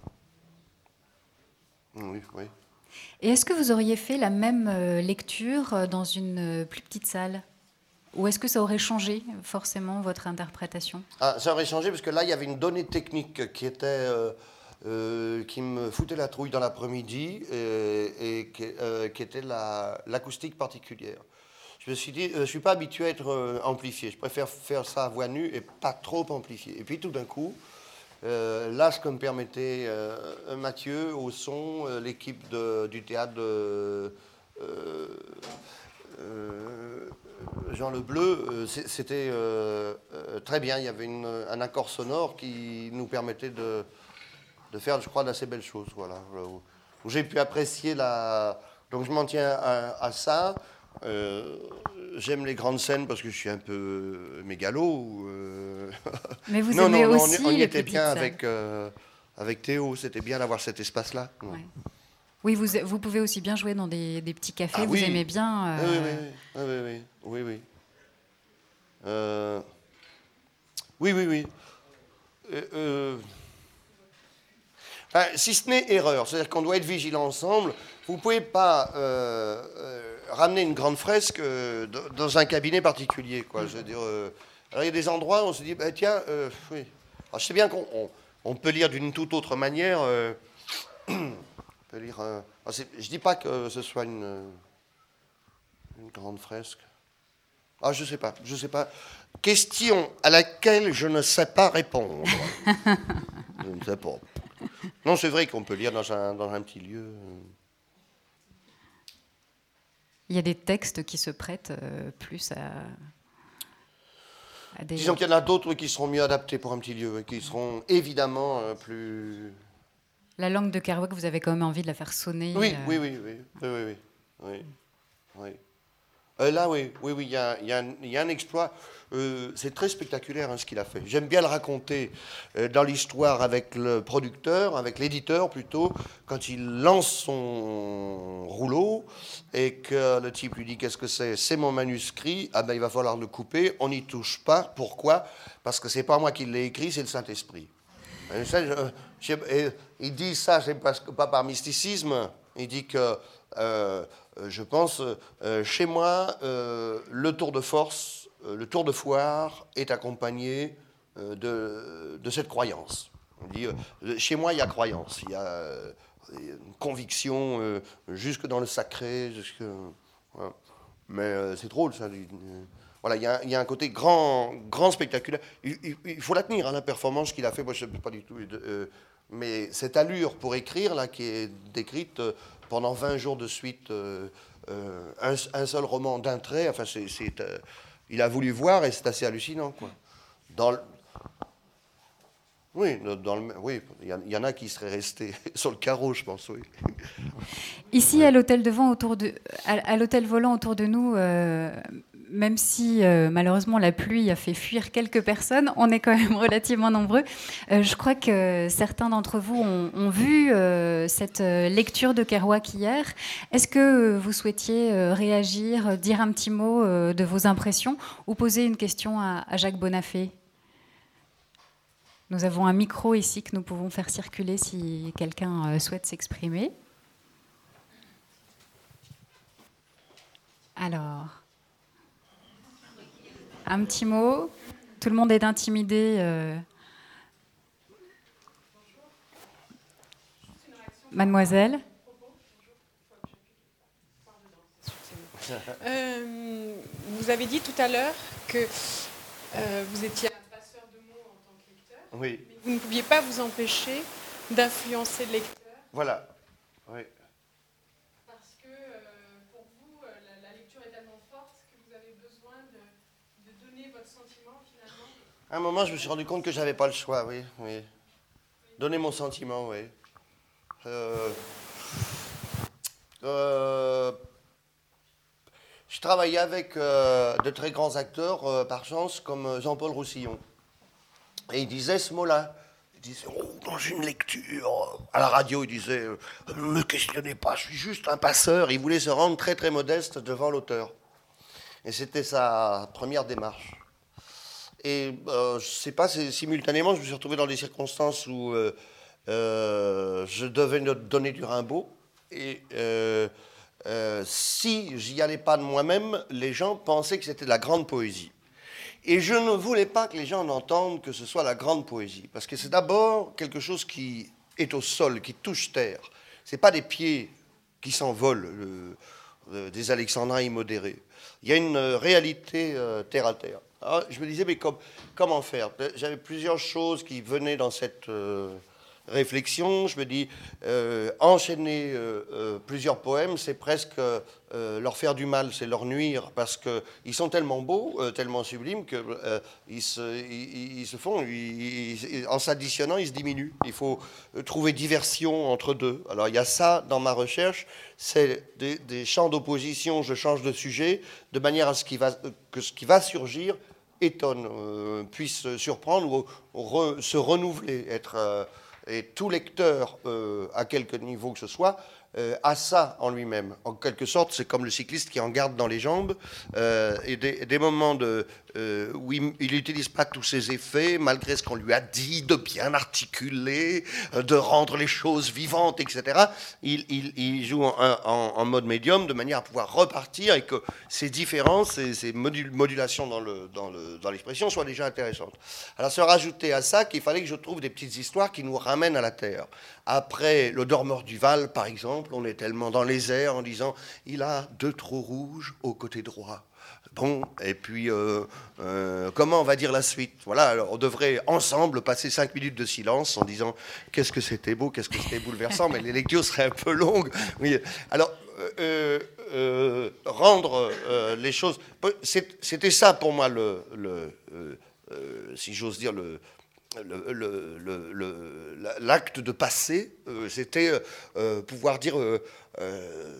B: Oui, oui.
A: Et est-ce que vous auriez fait la même lecture dans une plus petite salle ? Ou est-ce que ça aurait changé forcément votre interprétation ?
B: Ah, ça aurait changé parce que là, il y avait une donnée technique qui était euh, euh, qui me foutait la trouille dans l'après-midi et, et qui, euh, qui était la, l'acoustique particulière. Je me suis dit, euh, je suis pas habitué à être euh, amplifié. Je préfère faire ça à voix nue et pas trop amplifié. Et puis tout d'un coup, euh, là, ce que me permettait euh, Mathieu au son, euh, l'équipe de, du théâtre de euh, euh, Jean Le Bleu, euh, c'était euh, euh, très bien. Il y avait une, un accord sonore qui nous permettait de, de faire, je crois, d'assez belles choses. Voilà, où j'ai pu apprécier la. Donc je m'en tiens à, à ça. Euh, j'aime les grandes scènes parce que je suis un peu mégalo. Euh...
A: Mais vous
B: non,
A: aimez
B: non,
A: aussi
B: on, on y
A: les
B: était bien
A: salles.
B: avec, euh, avec Théo. C'était bien d'avoir cet espace-là.
A: Ouais. Oui, vous, vous pouvez aussi bien jouer dans des, des petits cafés.
B: Ah,
A: vous
B: oui.
A: aimez bien. Euh...
B: Oui, oui, oui, oui, oui, oui, oui. Euh... Oui, oui, oui. Euh, euh... Enfin, si ce n'est erreur, c'est-à-dire qu'on doit être vigilant ensemble. Vous ne pouvez pas euh, euh, ramener une grande fresque euh, dans un cabinet particulier, quoi. Je veux dire, euh, alors il y a des endroits où on se dit, bah, tiens, euh, oui. Alors, je sais bien qu'on on, on peut lire d'une toute autre manière. Euh, on peut lire. Euh, je ne dis pas que ce soit une, une grande fresque. Ah, je ne sais pas, je sais pas. Question à laquelle je ne sais pas répondre. Je ne sais pas. Non, c'est vrai qu'on peut lire dans un, dans un petit lieu.
A: Il y a des textes qui se prêtent euh, plus à, à des...
B: Disons qu'il y en a d'autres qui seront mieux adaptés pour un petit lieu, qui seront évidemment euh, plus...
A: La langue de Kerouac, vous avez quand même envie de la faire sonner.
B: Oui,
A: euh...
B: oui, oui, oui, oui, oui, oui, oui, oui. Euh, là, oui, oui, oui, il y a, y a, y a un exploit. Euh, c'est très spectaculaire hein, ce qu'il a fait. J'aime bien le raconter euh, dans l'histoire avec le producteur, avec l'éditeur plutôt, quand il lance son rouleau et que le type lui dit qu'est-ce que c'est ? C'est mon manuscrit. Ah ben il va falloir le couper. On n'y touche pas. Pourquoi ? Parce que c'est pas moi qui l'ai écrit, c'est le Saint-Esprit. Et ça, je, je, et il dit ça, c'est parce que pas par mysticisme. Il dit que euh, je pense, euh, chez moi, euh, le tour de force, euh, le tour de foire est accompagné euh, de, de cette croyance. On dit, euh, chez moi, il y a croyance, il y a euh, une conviction euh, jusque dans le sacré, jusque, voilà. Mais euh, c'est drôle, ça. Voilà, il y, a, il y a un côté grand, grand spectaculaire. Il, il, il faut la tenir, hein, la performance qu'il a fait. Moi, je ne sais pas du tout. Euh, mais cette allure pour écrire, là, qui est décrite euh, pendant vingt jours de suite, euh, euh, un, un seul roman d'un trait, enfin, c'est, c'est, euh, il a voulu voir et c'est assez hallucinant, quoi. Dans le, oui, dans le, oui, il y, y en a qui seraient restés sur le carreau, je pense, oui.
A: Ici, ouais. à l'hôtel de vent autour de, à, à l'hôtel volant autour de nous, euh, même si euh, malheureusement la pluie a fait fuir quelques personnes, on est quand même relativement nombreux. Euh, je crois que certains d'entre vous ont, ont vu euh, cette lecture de Kerouac hier. Est-ce que vous souhaitiez euh, réagir, dire un petit mot euh, de vos impressions ou poser une question à, à Jacques Bonafé ? Nous avons un micro ici que nous pouvons faire circuler si quelqu'un euh, souhaite s'exprimer. Alors, un petit mot. Tout le monde est intimidé. Euh... Mademoiselle.
C: Euh, vous avez dit tout à l'heure que euh, vous étiez un passeur de mots en tant que lecteur.
B: Oui.
C: Mais vous ne pouviez pas vous empêcher d'influencer le lecteur.
B: Voilà. Oui.
C: Parce que euh, pour vous, euh, la, la lecture est tellement forte que vous avez besoin de, de donner votre sentiment finalement.
B: À un moment, je me suis rendu compte que je n'avais pas le choix, oui. oui. Donner mon sentiment, oui. Euh, euh, je travaillais avec euh, de très grands acteurs, euh, par chance, comme Jean-Paul Roussillon. Et il disait ce mot-là. Il disait, oh, dans une lecture, à la radio, il disait, euh, ne me questionnez pas, je suis juste un passeur. Il voulait se rendre très très modeste devant l'auteur. Et c'était sa première démarche. Et euh, je ne sais pas, c'est, simultanément, je me suis retrouvé dans des circonstances où euh, euh, je devais donner du Rimbaud. Et euh, euh, si j'y allais pas de moi-même, les gens pensaient que c'était de la grande poésie. Et je ne voulais pas que les gens entendent que ce soit la grande poésie. Parce que c'est d'abord quelque chose qui est au sol, qui touche terre. Ce n'est pas des pieds qui s'envolent, le, le, des alexandrins immodérés. Il y a une réalité euh, terre à terre. Alors, je me disais, mais com- comment faire? J'avais plusieurs choses qui venaient dans cette euh, réflexion. Je me dis, euh, enchaîner euh, euh, plusieurs poèmes, c'est presque euh, leur faire du mal, c'est leur nuire, parce qu'ils sont tellement beaux, euh, tellement sublimes, qu'ils euh, se, ils, ils se font, ils, ils, en s'additionnant, ils se diminuent. Il faut trouver diversion entre deux. Alors il y a ça dans ma recherche, c'est des, des champs d'opposition, je change de sujet, de manière à ce qui va, que ce qui va surgir étonne, euh, puisse surprendre ou, ou re, se renouveler, être... Euh, et tout lecteur, euh, à quelque niveau que ce soit, euh, a ça en lui-même. En quelque sorte, c'est comme le cycliste qui en garde dans les jambes, euh, et des, des moments de, euh, où il n'utilise pas tous ses effets, malgré ce qu'on lui a dit, de bien articuler, de rendre les choses vivantes, et cetera. Il, il, il joue en, en, en mode médium, de manière à pouvoir repartir, et que ces différences, ces, ces modul, modulations dans, le, dans, le, dans l'expression soient déjà intéressantes. Alors, se rajouter à ça qu'il fallait que je trouve des petites histoires qui nous ramènent à la terre. Après Le Dormeur du Val, par exemple, on est tellement dans les airs en disant « il a deux trous rouges au côté droit ». Bon, et puis, euh, euh, comment on va dire la suite? Voilà, alors on devrait ensemble passer cinq minutes de silence en disant « qu'est-ce que c'était beau, qu'est-ce que c'était bouleversant », mais les lectures seraient un peu longues. Oui. Alors, euh, euh, rendre euh, les choses... C'était ça pour moi, le, le, euh, euh, si j'ose dire, le... Le, le, le, le, l'acte de passer, euh, c'était euh, pouvoir dire euh, euh,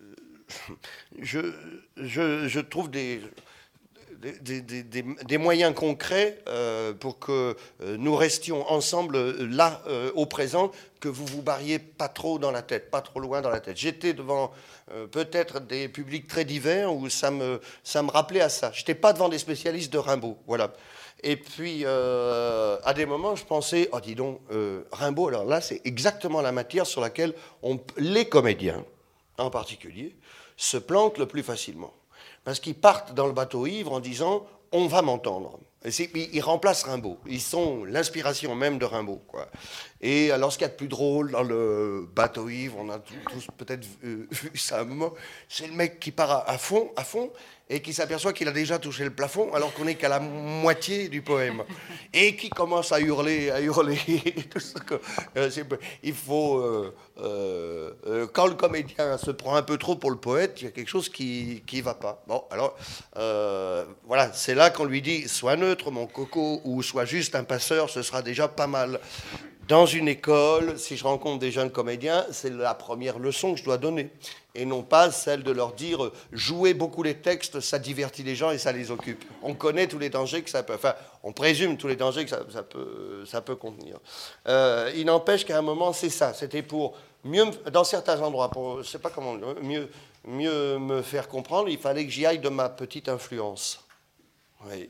B: je, je, je trouve des, des, des, des, des moyens concrets euh, pour que euh, nous restions ensemble là, euh, au présent, que vous vous barriez pas trop dans la tête, pas trop loin dans la tête. J'étais devant euh, peut-être des publics très divers où ça me, ça me rappelait à ça. Je n'étais pas devant des spécialistes de Rimbaud, voilà. Et puis, euh, à des moments, je pensais, oh, dis donc, euh, Rimbaud, alors là, c'est exactement la matière sur laquelle on, les comédiens, en particulier, se plantent le plus facilement. Parce qu'ils partent dans le bateau ivre en disant, on va m'entendre. Et c'est, ils remplacent Rimbaud. Ils sont l'inspiration même de Rimbaud, quoi. Et alors, ce qu'il y a de plus drôle dans le bateau ivre, on a tous peut-être vu, vu ça à un moment, c'est le mec qui part à, à fond, à fond, et qui s'aperçoit qu'il a déjà touché le plafond, alors qu'on n'est qu'à la moitié du poème. Et qui commence à hurler, à hurler. Tout ça, que, euh, c'est, il faut... Euh, euh, euh, quand le comédien se prend un peu trop pour le poète, il y a quelque chose qui ne va pas. Bon, alors, euh, voilà, c'est là qu'on lui dit, sois neutre, mon coco, ou sois juste un passeur, ce sera déjà pas mal. Dans une école, si je rencontre des jeunes comédiens, c'est la première leçon que je dois donner. Et non pas celle de leur dire « jouez beaucoup les textes, ça divertit les gens et ça les occupe ». On connaît tous les dangers que ça peut... Enfin, on présume tous les dangers que ça, ça, peut, ça peut contenir. Euh, il n'empêche qu'à un moment, c'est ça. C'était pour mieux... Dans certains endroits, pour, je ne sais pas comment... Mieux, mieux me faire comprendre, il fallait que j'y aille de ma petite influence. Oui.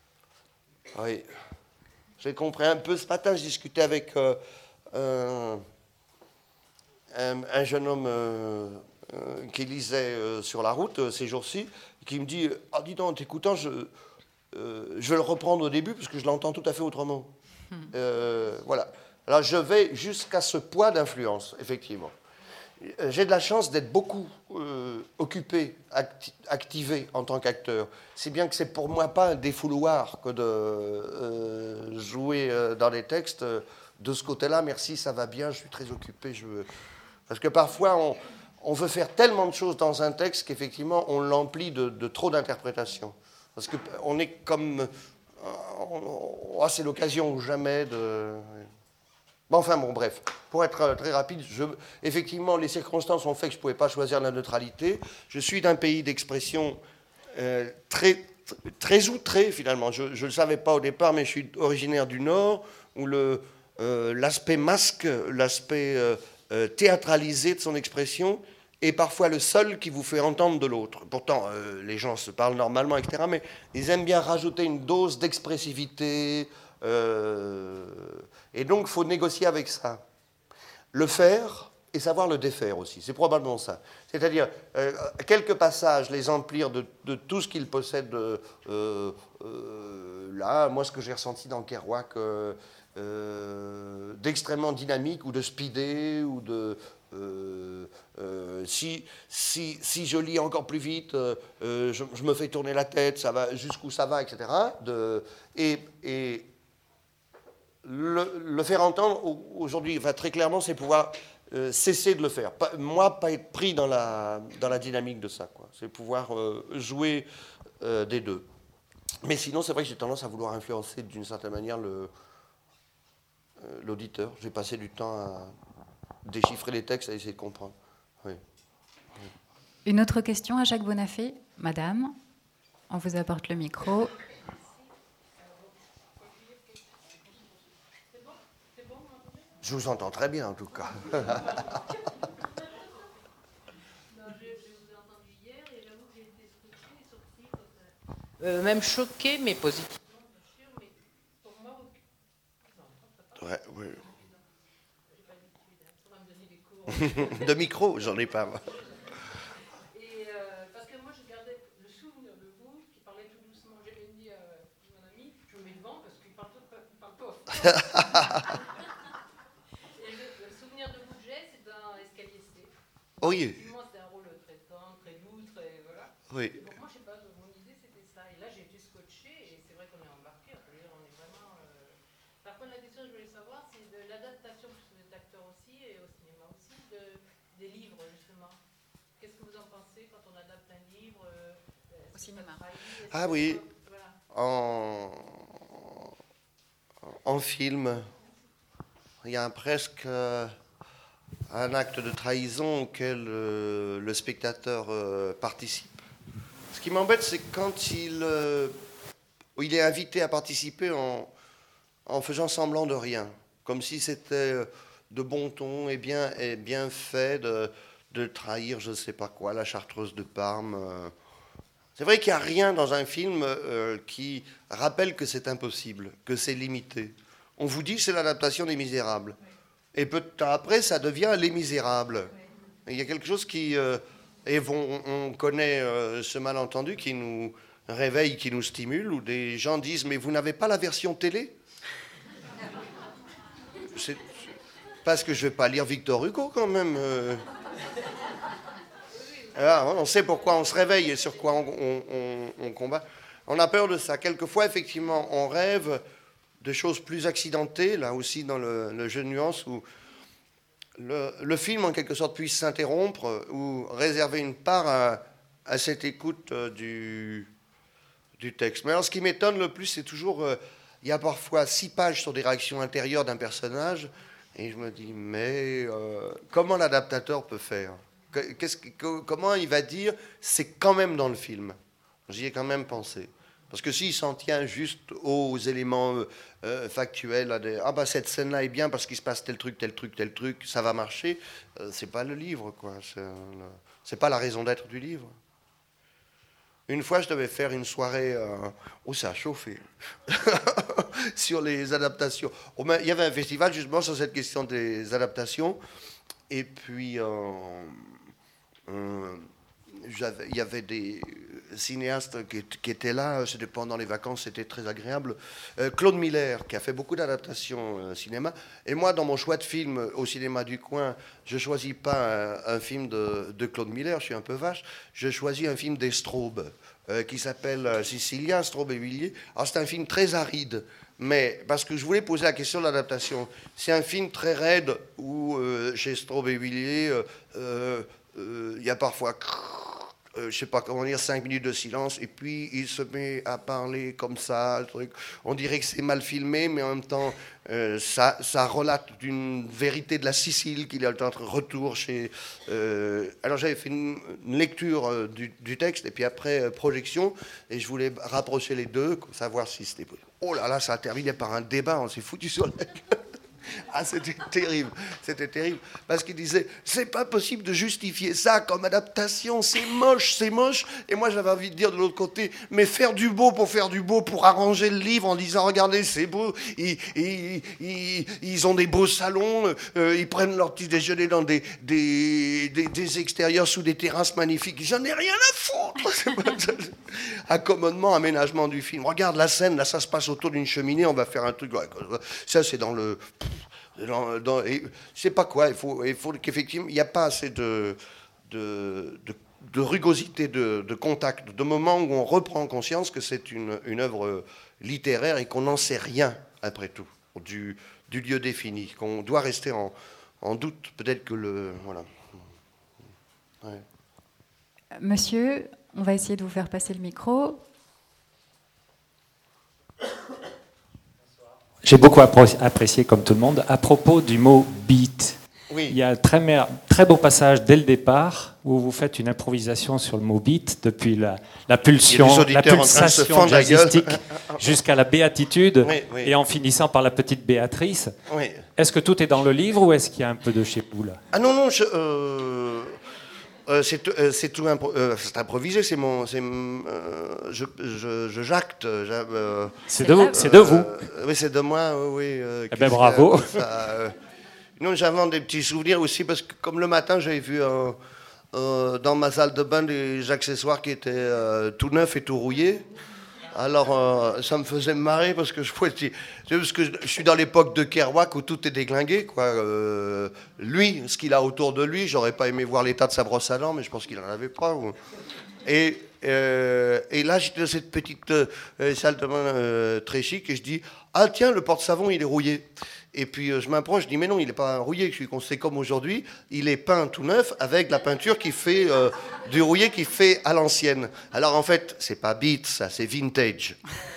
B: Oui. J'ai compris un peu. Ce matin, je discutais avec euh, un, un, un jeune homme euh, euh, qui lisait euh, sur la route euh, ces jours-ci, qui me dit « Ah, dis donc, en t'écoutant, je, euh, je vais le reprendre au début parce que je l'entends tout à fait autrement. Hmm. » euh, Voilà. Alors, je vais jusqu'à ce poids d'influence, effectivement. J'ai de la chance d'être beaucoup euh, occupé, acti- activé en tant qu'acteur. Si bien que c'est pour moi pas un défouloir que de euh, jouer euh, dans les textes. De ce côté-là, merci, ça va bien, je suis très occupé. Je veux... Parce que parfois, on, on veut faire tellement de choses dans un texte qu'effectivement, on l'emplit de, de trop d'interprétations. Parce qu'on est comme... Oh, c'est l'occasion ou jamais de... Enfin bon, bref, pour être très rapide, je, effectivement, les circonstances ont fait que je ne pouvais pas choisir la neutralité. Je suis d'un pays d'expression euh, très, très outré finalement. Je ne le savais pas au départ, mais je suis originaire du Nord, où le, euh, l'aspect masque, l'aspect euh, euh, théâtralisé de son expression est parfois le seul qui vous fait entendre de l'autre. Pourtant, euh, les gens se parlent normalement, et cetera, mais ils aiment bien rajouter une dose d'expressivité, euh, et donc il faut négocier avec ça. Le faire et savoir le défaire aussi, c'est probablement ça. C'est-à-dire, euh, quelques passages les emplir de, de tout ce qu'ils possèdent. Euh, euh, là, moi, ce que j'ai ressenti dans Kerouac, euh, euh, d'extrêmement dynamique, ou de speedé, ou de... Euh, euh, si, si, si je lis encore plus vite, euh, je, je me fais tourner la tête, ça va, jusqu'où ça va, et cetera. De, et... et Le, le faire entendre aujourd'hui, enfin, très clairement, c'est pouvoir euh, cesser de le faire. Pas, moi, pas être pris dans la, dans la dynamique de ça, quoi. C'est pouvoir euh, jouer euh, des deux. Mais sinon, c'est vrai que j'ai tendance à vouloir influencer d'une certaine manière le, euh, l'auditeur. J'ai passé du temps à déchiffrer les textes, à essayer de comprendre. Oui. Oui.
A: Une autre question à Jacques Bonafé. Madame, on vous apporte le micro.
B: Je vous entends très bien, en tout cas.
D: Non, je, je vous ai entendu hier et j'avoue que j'ai été scotchée et surpris. Euh, même choquée, mais positivement, bien sûr. Mais pour moi, non,
B: Ouais, oui.
D: j'ai pas l'habitude, hein, ça va me donner des cours.
B: De micro, j'en ai pas. Moi.
D: Et euh, parce que moi, je gardais le souvenir de vous qui parlait tout doucement. J'ai dit à euh, mon ami, je me mets devant parce qu'il parle tout, il parle pas fort.
B: Oui.
D: Moi, c'était un rôle très tendre, très doux, très. Voilà.
B: Oui.
D: Donc, moi, je sais pas, mon idée, c'était ça. Et là, j'ai été scotché, et c'est vrai qu'on est embarqué. On est vraiment. Euh... Par contre, la question que je voulais savoir, c'est de l'adaptation, parce que vous êtes acteur aussi, et au cinéma aussi, de, des livres, justement. Qu'est-ce que vous en pensez quand on adapte un livre euh,
A: au cinéma?
B: Ah oui. Voilà. En... en film, il y a un presque. Euh... un acte de trahison auquel euh, le spectateur euh, participe. Ce qui m'embête, c'est quand il, euh, il est invité à participer en, en faisant semblant de rien, comme si c'était de bon ton et bien, et bien fait de, de trahir, je ne sais pas quoi, la Chartreuse de Parme. C'est vrai qu'il n'y a rien dans un film euh, qui rappelle que c'est impossible, que c'est limité. On vous dit que c'est l'adaptation des Misérables. Et peu de temps après, ça devient Les Misérables. Et il y a quelque chose qui... Euh, et on, on connaît euh, ce malentendu qui nous réveille, qui nous stimule, où des gens disent « Mais vous n'avez pas la version télé ?» C'est parce que je ne vais pas lire Victor Hugo, quand même. Euh. Alors, on sait pourquoi on se réveille et sur quoi on, on, on, on combat. On a peur de ça. Quelquefois, effectivement, on rêve de choses plus accidentées, là aussi dans le, le jeu de nuances, où le, le film, en quelque sorte, puisse s'interrompre ou réserver une part à, à cette écoute euh, du, du texte. Mais alors, ce qui m'étonne le plus, c'est toujours... Euh, il y a parfois six pages sur des réactions intérieures d'un personnage, et je me dis, mais euh, comment l'adaptateur peut faire ? Qu'est-ce, comment il va dire, c'est quand même dans le film ? J'y ai quand même pensé. Parce que s'il s'en tient juste aux éléments euh, factuels, à des, ah bah cette scène-là est bien parce qu'il se passe tel truc, tel truc, tel truc, ça va marcher, euh, c'est pas le livre, quoi. C'est, c'est pas la raison d'être du livre. Une fois, je devais faire une soirée, euh, où ça a chauffé, sur les adaptations. Il y avait un festival justement sur cette question des adaptations, et puis euh, euh, il y avait des cinéastes qui, qui étaient là, c'était pendant les vacances, c'était très agréable. Euh, Claude Miller, qui a fait beaucoup d'adaptations euh, cinéma, et moi, dans mon choix de film au cinéma du coin, je ne choisis pas un, un film de, de Claude Miller, je suis un peu vache, je choisis un film des Straub, euh, qui s'appelle euh, Sicilien, Straub et Villiers. Alors c'est un film très aride, mais parce que je voulais poser la question de l'adaptation. C'est un film très raide, où euh, chez Straub et Villiers, il euh, euh, y a parfois... euh, je sais pas comment dire, cinq minutes de silence, et puis il se met à parler comme ça, le truc. On dirait que c'est mal filmé, mais en même temps, euh, ça, ça relate d'une vérité de la Sicile qu'il est en retour chez... Euh, alors j'avais fait une, une lecture euh, du, du texte, et puis après, euh, projection, et je voulais rapprocher les deux, savoir si c'était... Oh là là, ça a terminé par un débat, on s'est foutu sur la gueule. Ah, c'était terrible, c'était terrible, parce qu'il disait, c'est pas possible de justifier ça comme adaptation, c'est moche, c'est moche, et moi j'avais envie de dire de l'autre côté, mais faire du beau pour faire du beau, pour arranger le livre en disant, regardez, c'est beau, ils, ils, ils, ils ont des beaux salons, euh, ils prennent leur petit déjeuner dans des, des, des, des extérieurs sous des terrasses magnifiques, j'en ai rien à foutre. Accommodement, aménagement du film, regarde la scène, là ça se passe autour d'une cheminée, on va faire un truc, ouais, ça c'est dans le... Dans, dans, et, je sais pas quoi, il faut, il faut qu'effectivement, il n'y a pas assez de, de, de, de rugosité, de, de contact, de moments où on reprend conscience que c'est une, une œuvre littéraire et qu'on n'en sait rien, après tout, du, du lieu défini, qu'on doit rester en, en doute, peut-être que le... Voilà. Ouais.
A: Monsieur, on va essayer de vous faire passer le micro.
E: J'ai beaucoup apprécié, comme tout le monde, à propos du mot « beat ».
B: Oui.
E: Il y a un très, très beau passage dès le départ où vous faites une improvisation sur le mot « beat » depuis la, la pulsion, la pulsation jazzistique jusqu'à la béatitude,
B: oui, oui.
E: et en finissant par la petite Béatrice.
B: Oui.
E: Est-ce que tout est dans le livre ou est-ce qu'il y a un peu de chez vous là?
B: Ah non, non, je... Euh... Euh, c'est, euh, c'est tout impro- euh, c'est improvisé, c'est mon, c'est, euh, je, je, je jacte. Euh,
E: c'est de vous, c'est de vous.
B: Euh, oui, c'est de moi, oui. Euh,
E: eh ben bravo.
B: Ça, euh, non, j'invente des petits souvenirs aussi parce que comme le matin, j'avais vu euh, euh, dans ma salle de bain des accessoires qui étaient euh, tout neufs et tout rouillés. Alors, euh, ça me faisait marrer parce que je pouvais dire, parce que je, je suis dans l'époque de Kerouac où tout est déglingué, quoi. Euh, lui, ce qu'il a autour de lui, j'aurais pas aimé voir l'état de sa brosse à dents, mais je pense qu'il en avait pas. Ou... Et, euh, et là, j'étais dans cette petite euh, salle de bain euh, très chic et je dis, ah tiens, le porte-savon, il est rouillé. Et puis euh, je m'approche, je dis, mais non, il n'est pas rouillé, je suis c'est comme aujourd'hui, il est peint tout neuf avec la peinture qui fait euh, du rouillé qui fait à l'ancienne. Alors en fait, c'est pas beat, ça, c'est vintage.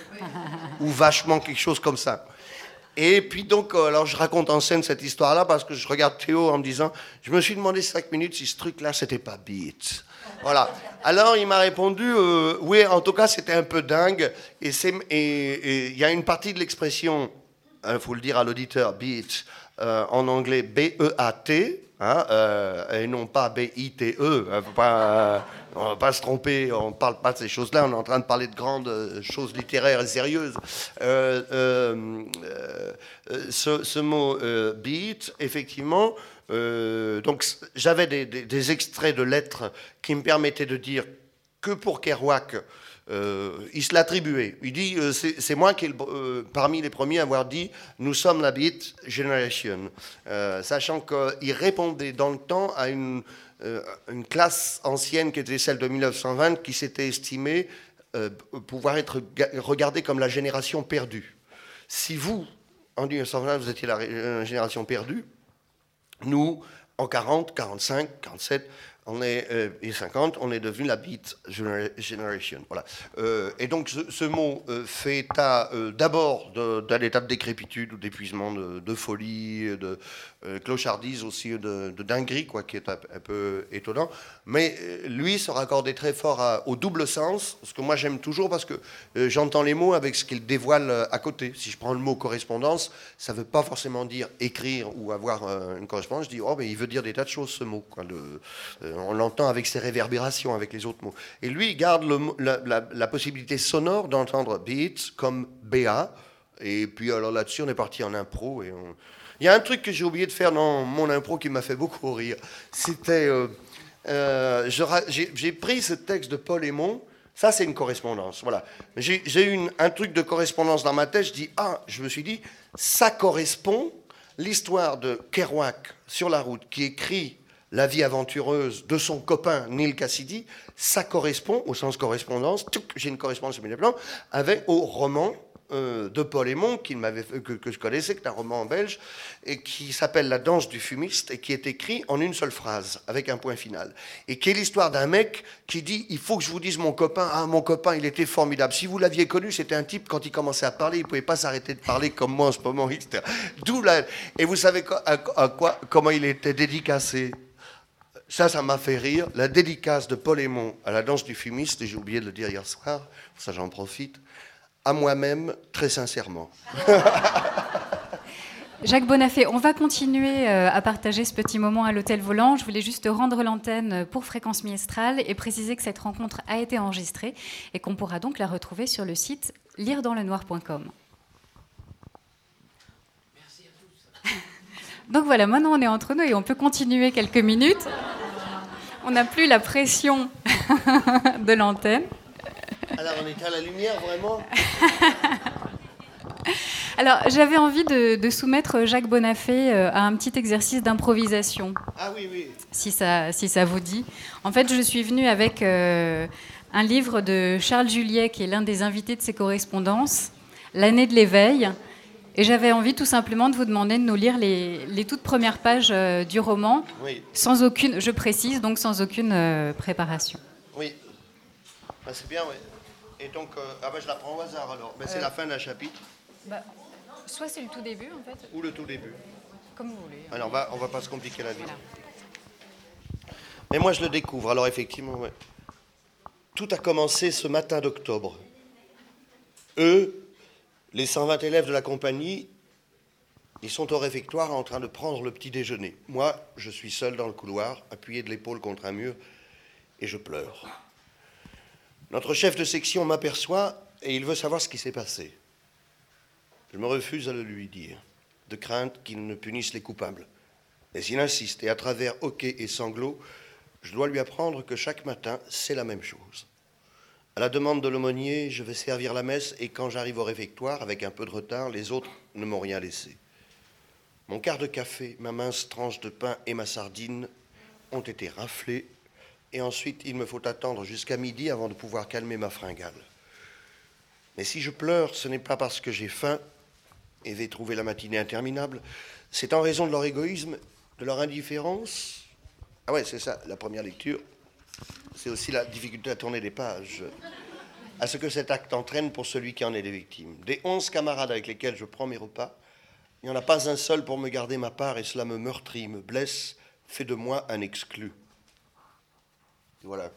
B: Ou vachement quelque chose comme ça. Et puis donc, euh, alors je raconte en scène cette histoire-là parce que je regarde Théo en me disant, je me suis demandé cinq minutes si ce truc-là, c'était pas beat. Voilà. Alors il m'a répondu, euh, oui, en tout cas, c'était un peu dingue. Et il y a une partie de l'expression... il faut le dire à l'auditeur, beat, euh, en anglais B E A T, hein, euh, et non pas B I T E. Hein, faut pas, euh, on ne va pas se tromper, on ne parle pas de ces choses-là, on est en train de parler de grandes euh, choses littéraires et sérieuses. Euh, euh, euh, ce, ce mot euh, beat, effectivement, euh, donc j'avais des, des, des extraits de lettres qui me permettaient de dire que pour Kerouac, Euh, il se l'attribuait. Il dit, euh, c'est, c'est moi qui est le, euh, parmi les premiers à avoir dit, nous sommes la Beat Generation, euh, sachant qu'il répondait dans le temps à une, euh, une classe ancienne qui était celle de mille neuf cent vingt, qui s'était estimée euh, pouvoir être regardée comme la génération perdue. Si vous, en mille neuf cent vingt, vous étiez la, la génération perdue, nous, en quarante, quarante-cinq, quarante-sept, on est, euh, et cinquante, on est devenu la Beat Generation. Voilà. Euh, et donc ce, ce mot euh, fait état euh, d'abord de, d'un état de décrépitude ou d'épuisement, de, de folie, de euh, clochardise aussi, de, de dinguerie, quoi, qui est un, un peu étonnant. Mais euh, lui se raccordait très fort à, au double sens, ce que moi j'aime toujours parce que euh, j'entends les mots avec ce qu'ils dévoilent à côté. Si je prends le mot correspondance, ça ne veut pas forcément dire écrire ou avoir euh, une correspondance. Je dis, oh, mais il veut dire des tas de choses, ce mot, quoi. Le, euh, on l'entend avec ses réverbérations, avec les autres mots. Et lui, il garde le, la, la, la possibilité sonore d'entendre beat comme B A. Et puis alors là-dessus, on est parti en impro. Et on... Il y a un truc que j'ai oublié de faire dans mon impro qui m'a fait beaucoup rire. C'était... Euh, euh, je, j'ai, j'ai pris ce texte de Paul Hémon. Ça, c'est une correspondance. Voilà. J'ai, j'ai eu une, un truc de correspondance dans ma tête. Je dis, ah, je me suis dit, ça correspond l'histoire de Kerouac sur la route qui écrit la vie aventureuse de son copain Neal Cassidy, ça correspond, au sens correspondance, j'ai une correspondance avec au roman euh, de Paul Hémon, qu'il m'avait, que, que je connaissais, qui est un roman belge, et qui s'appelle La danse du fumiste, et qui est écrit en une seule phrase, avec un point final. Et qui est l'histoire d'un mec qui dit, il faut que je vous dise mon copain, ah mon copain, il était formidable. Si vous l'aviez connu, c'était un type, quand il commençait à parler, il ne pouvait pas s'arrêter de parler comme moi en ce moment, et cetera. D'où la... Et vous savez quoi, à, à quoi, comment il était dédicacé? Ça, ça m'a fait rire. La dédicace de Paul Hémon à La danse du fumiste, et j'ai oublié de le dire hier soir, pour ça j'en profite, à moi-même, très sincèrement.
A: Jacques Bonafé, on va continuer à partager ce petit moment à l'hôtel volant. Je voulais juste rendre l'antenne pour Fréquence Mistral et préciser que cette rencontre a été enregistrée et qu'on pourra donc la retrouver sur le site lire dans le noir point com.
D: Merci à tous.
A: Donc voilà, maintenant on est entre nous et on peut continuer quelques minutes. On n'a plus la pression de l'antenne.
B: Alors, on est à la lumière, vraiment?
A: Alors, j'avais envie de, de soumettre Jacques Bonafé à un petit exercice d'improvisation.
B: Ah oui, oui.
A: Si ça, si ça vous dit. En fait, je suis venue avec euh, un livre de Charles Juliet, qui est l'un des invités de ces correspondances, L'année de l'éveil. Et j'avais envie tout simplement de vous demander de nous lire les, les toutes premières pages euh, du roman,
B: oui. Sans
A: aucune, je précise, donc sans aucune euh, préparation.
B: Oui. Ben, c'est bien, oui. Et donc, euh, ah ben, je la prends au hasard alors. Ben, c'est euh, la fin d'un chapitre.
A: Bah, soit c'est le tout début en fait.
B: Ou le tout début.
A: Comme vous voulez.
B: Alors, on va, on va pas se compliquer la vie. Voilà. Mais moi, je le découvre. Alors, effectivement, ouais. Tout a commencé ce matin d'octobre. Eux, les cent vingt élèves de la compagnie, ils sont au réfectoire en train de prendre le petit déjeuner. Moi, je suis seul dans le couloir, appuyé de l'épaule contre un mur, et je pleure. Notre chef de section m'aperçoit et il veut savoir ce qui s'est passé. Je me refuse à le lui dire, de crainte qu'il ne punisse les coupables. Mais il insiste et à travers hoquets et sanglots, je dois lui apprendre que chaque matin, c'est la même chose. À la demande de l'aumônier, je vais servir la messe et quand j'arrive au réfectoire, avec un peu de retard, les autres ne m'ont rien laissé. Mon quart de café, ma mince tranche de pain et ma sardine ont été raflés. Et ensuite, il me faut attendre jusqu'à midi avant de pouvoir calmer ma fringale. Mais si je pleure, ce n'est pas parce que j'ai faim et vais trouver la matinée interminable. C'est en raison de leur égoïsme, de leur indifférence. Ah ouais, c'est ça, la première lecture. C'est aussi la difficulté à tourner des pages. À ce que cet acte entraîne pour celui qui en est les victimes. Des onze camarades avec lesquels je prends mes repas, il n'y en a pas un seul pour me garder ma part et cela me meurtrit, me blesse, fait de moi un exclu. Voilà.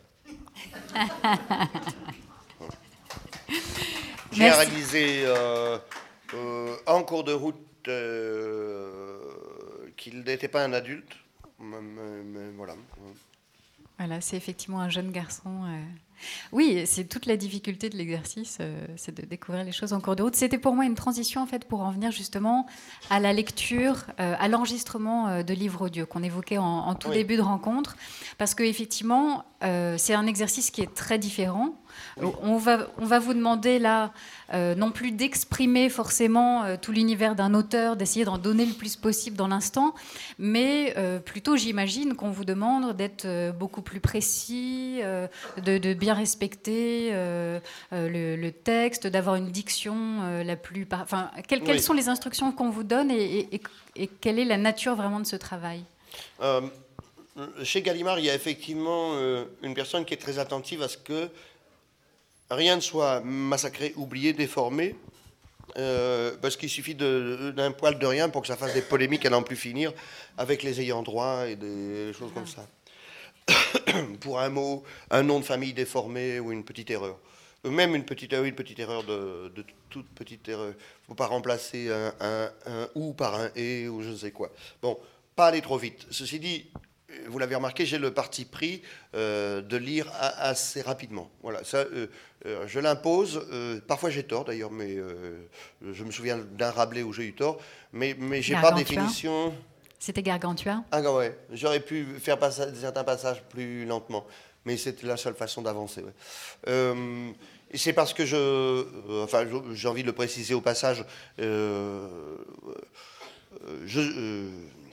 B: J'ai réalisé euh, euh, en cours de route euh, qu'il n'était pas un adulte. Mais, mais voilà.
A: Voilà, c'est effectivement un jeune garçon. Euh... Oui, c'est toute la difficulté de l'exercice, euh, c'est de découvrir les choses en cours de route. C'était pour moi une transition en fait pour en venir justement à la lecture, euh, à l'enregistrement euh, de livres audio qu'on évoquait en, en tout oui. début de rencontre, parce que effectivement, euh, c'est un exercice qui est très différent. Oui. On va, on va vous demander là, euh, non plus d'exprimer forcément euh, tout l'univers d'un auteur, d'essayer d'en donner le plus possible dans l'instant, mais euh, plutôt, j'imagine, qu'on vous demande d'être euh, beaucoup plus précis, euh, de, de bien respecter euh, euh, le, le texte, d'avoir une diction euh, la plus... Par... Enfin, quelles, quelles oui. sont les instructions qu'on vous donne et, et, et quelle est la nature vraiment de ce travail ?
B: euh, Chez Gallimard, il y a effectivement euh, une personne qui est très attentive à ce que rien ne soit massacré, oublié, déformé, euh, parce qu'il suffit de, d'un poil de rien pour que ça fasse des polémiques à n'en plus finir avec les ayants droit et des choses comme ça. Pour un mot, un nom de famille déformé ou une petite erreur. Même une petite, une petite erreur de, de toute petite erreur. Il ne faut pas remplacer un, un, un ou par un et ou je ne sais quoi. Bon, pas aller trop vite. Ceci dit, vous l'avez remarqué, j'ai le parti pris euh, de lire a, assez rapidement. Voilà, ça, euh, euh, je l'impose. Euh, parfois j'ai tort d'ailleurs, mais euh, je me souviens d'un Rabelais où j'ai eu tort. Mais, mais j'ai pas de définition.
A: C'était Gargantua.
B: Ah ouais, j'aurais pu faire passa- certains passages plus lentement, mais c'était la seule façon d'avancer. Ouais. Euh, et c'est parce que je, euh, enfin, j'ai envie de le préciser au passage. Euh, je, euh,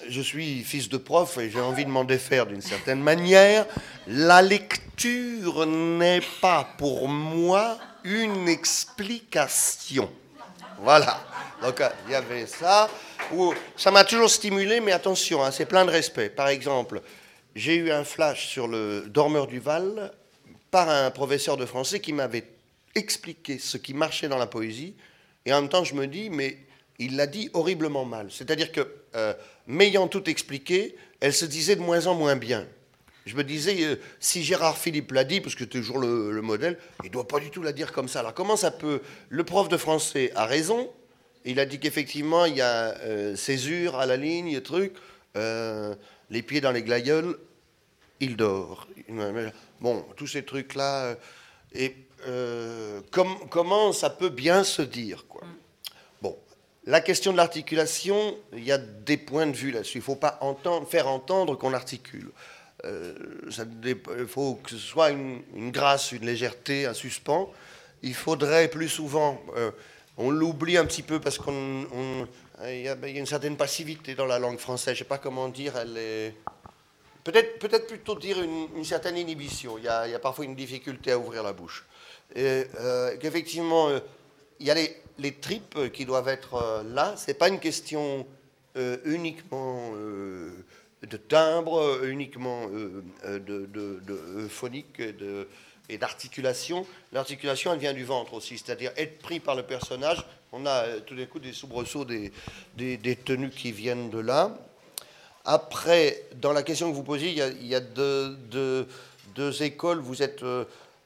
B: je suis fils de prof et j'ai envie de m'en défaire d'une certaine manière. La lecture n'est pas pour moi une explication. Voilà. Donc il y avait ça. Où ça m'a toujours stimulé, mais attention, hein, c'est plein de respect. Par exemple, j'ai eu un flash sur le Dormeur du Val par un professeur de français qui m'avait expliqué ce qui marchait dans la poésie. Et en même temps, je me dis, mais il l'a dit horriblement mal. C'est-à-dire que, euh, m'ayant tout expliqué, elle se disait de moins en moins bien. Je me disais, euh, si Gérard Philippe l'a dit, parce que c'est toujours le, le modèle, il ne doit pas du tout la dire comme ça. Alors comment ça peut... Le prof de français a raison. Il a dit qu'effectivement, il y a euh, césure à la ligne, truc, euh, les pieds dans les glaïeuls, il dort. Bon, tous ces trucs-là. Euh, et euh, com- comment ça peut bien se dire, quoi. Bon, la question de l'articulation, il y a des points de vue là-dessus. Il ne faut pas entendre, faire entendre qu'on articule. Euh, ça, il faut que ce soit une, une grâce, une légèreté, un suspens. Il faudrait plus souvent... Euh, on l'oublie un petit peu parce qu'on... Il y, y a une certaine passivité dans la langue française. Je ne sais pas comment dire, elle est... Peut-être, peut-être plutôt dire une, une certaine inhibition. Il y, a, il y a parfois une difficulté à ouvrir la bouche. Et euh, qu'effectivement, euh, il y a les, les tripes qui doivent être euh, là. Ce n'est pas une question euh, uniquement euh, de timbre, uniquement euh, de, de, de phonique de, et d'articulation. L'articulation, elle vient du ventre aussi, c'est-à-dire être pris par le personnage. On a euh, tout d'un coup des soubresauts, des, des, des tenues qui viennent de là. Après, dans la question que vous posiez, il y a, il y a deux, deux, deux écoles. Vous êtes, euh,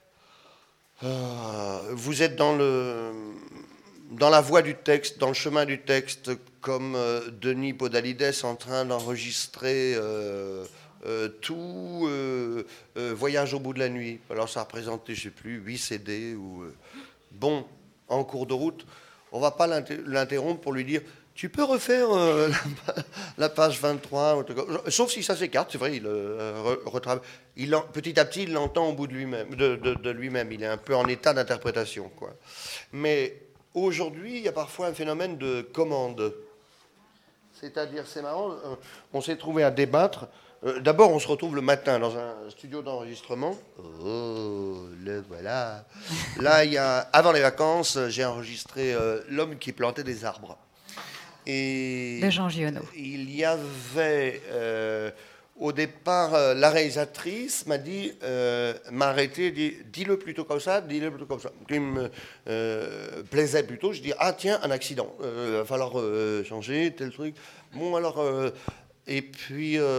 B: euh, vous êtes dans, le, dans la voie du texte, dans le chemin du texte, comme euh, Denis Podalides en train d'enregistrer euh, euh, tout euh, euh, Voyage au bout de la nuit. Alors ça représentait, je ne sais plus, huit C D. Ou, euh, bon, en cours de route, on ne va pas l'interrompre pour lui dire... Tu peux refaire euh, la, la page vingt-trois, sauf si ça s'écarte, c'est vrai, il, euh, retravaille. Il, petit à petit, il l'entend au bout de lui-même, de, de, de lui-même. Il est un peu en état d'interprétation, quoi. Mais aujourd'hui, il y a parfois un phénomène de commande. C'est-à-dire, c'est marrant, euh, on s'est trouvé à débattre. Euh, d'abord, on se retrouve le matin dans un studio d'enregistrement. Oh, le voilà. Là, il y a, avant les vacances, j'ai enregistré euh, L'homme qui plantait des arbres. Et
A: de Jean Giono.
B: Il y avait, euh, au départ, euh, la réalisatrice m'a dit, euh, m'a arrêté, dit, dis-le plutôt comme ça, dis-le plutôt comme ça. Ce qui me euh, plaisait plutôt, je dis, ah tiens, un accident, il euh, va falloir euh, changer, tel truc. Bon, alors, euh, et puis, euh,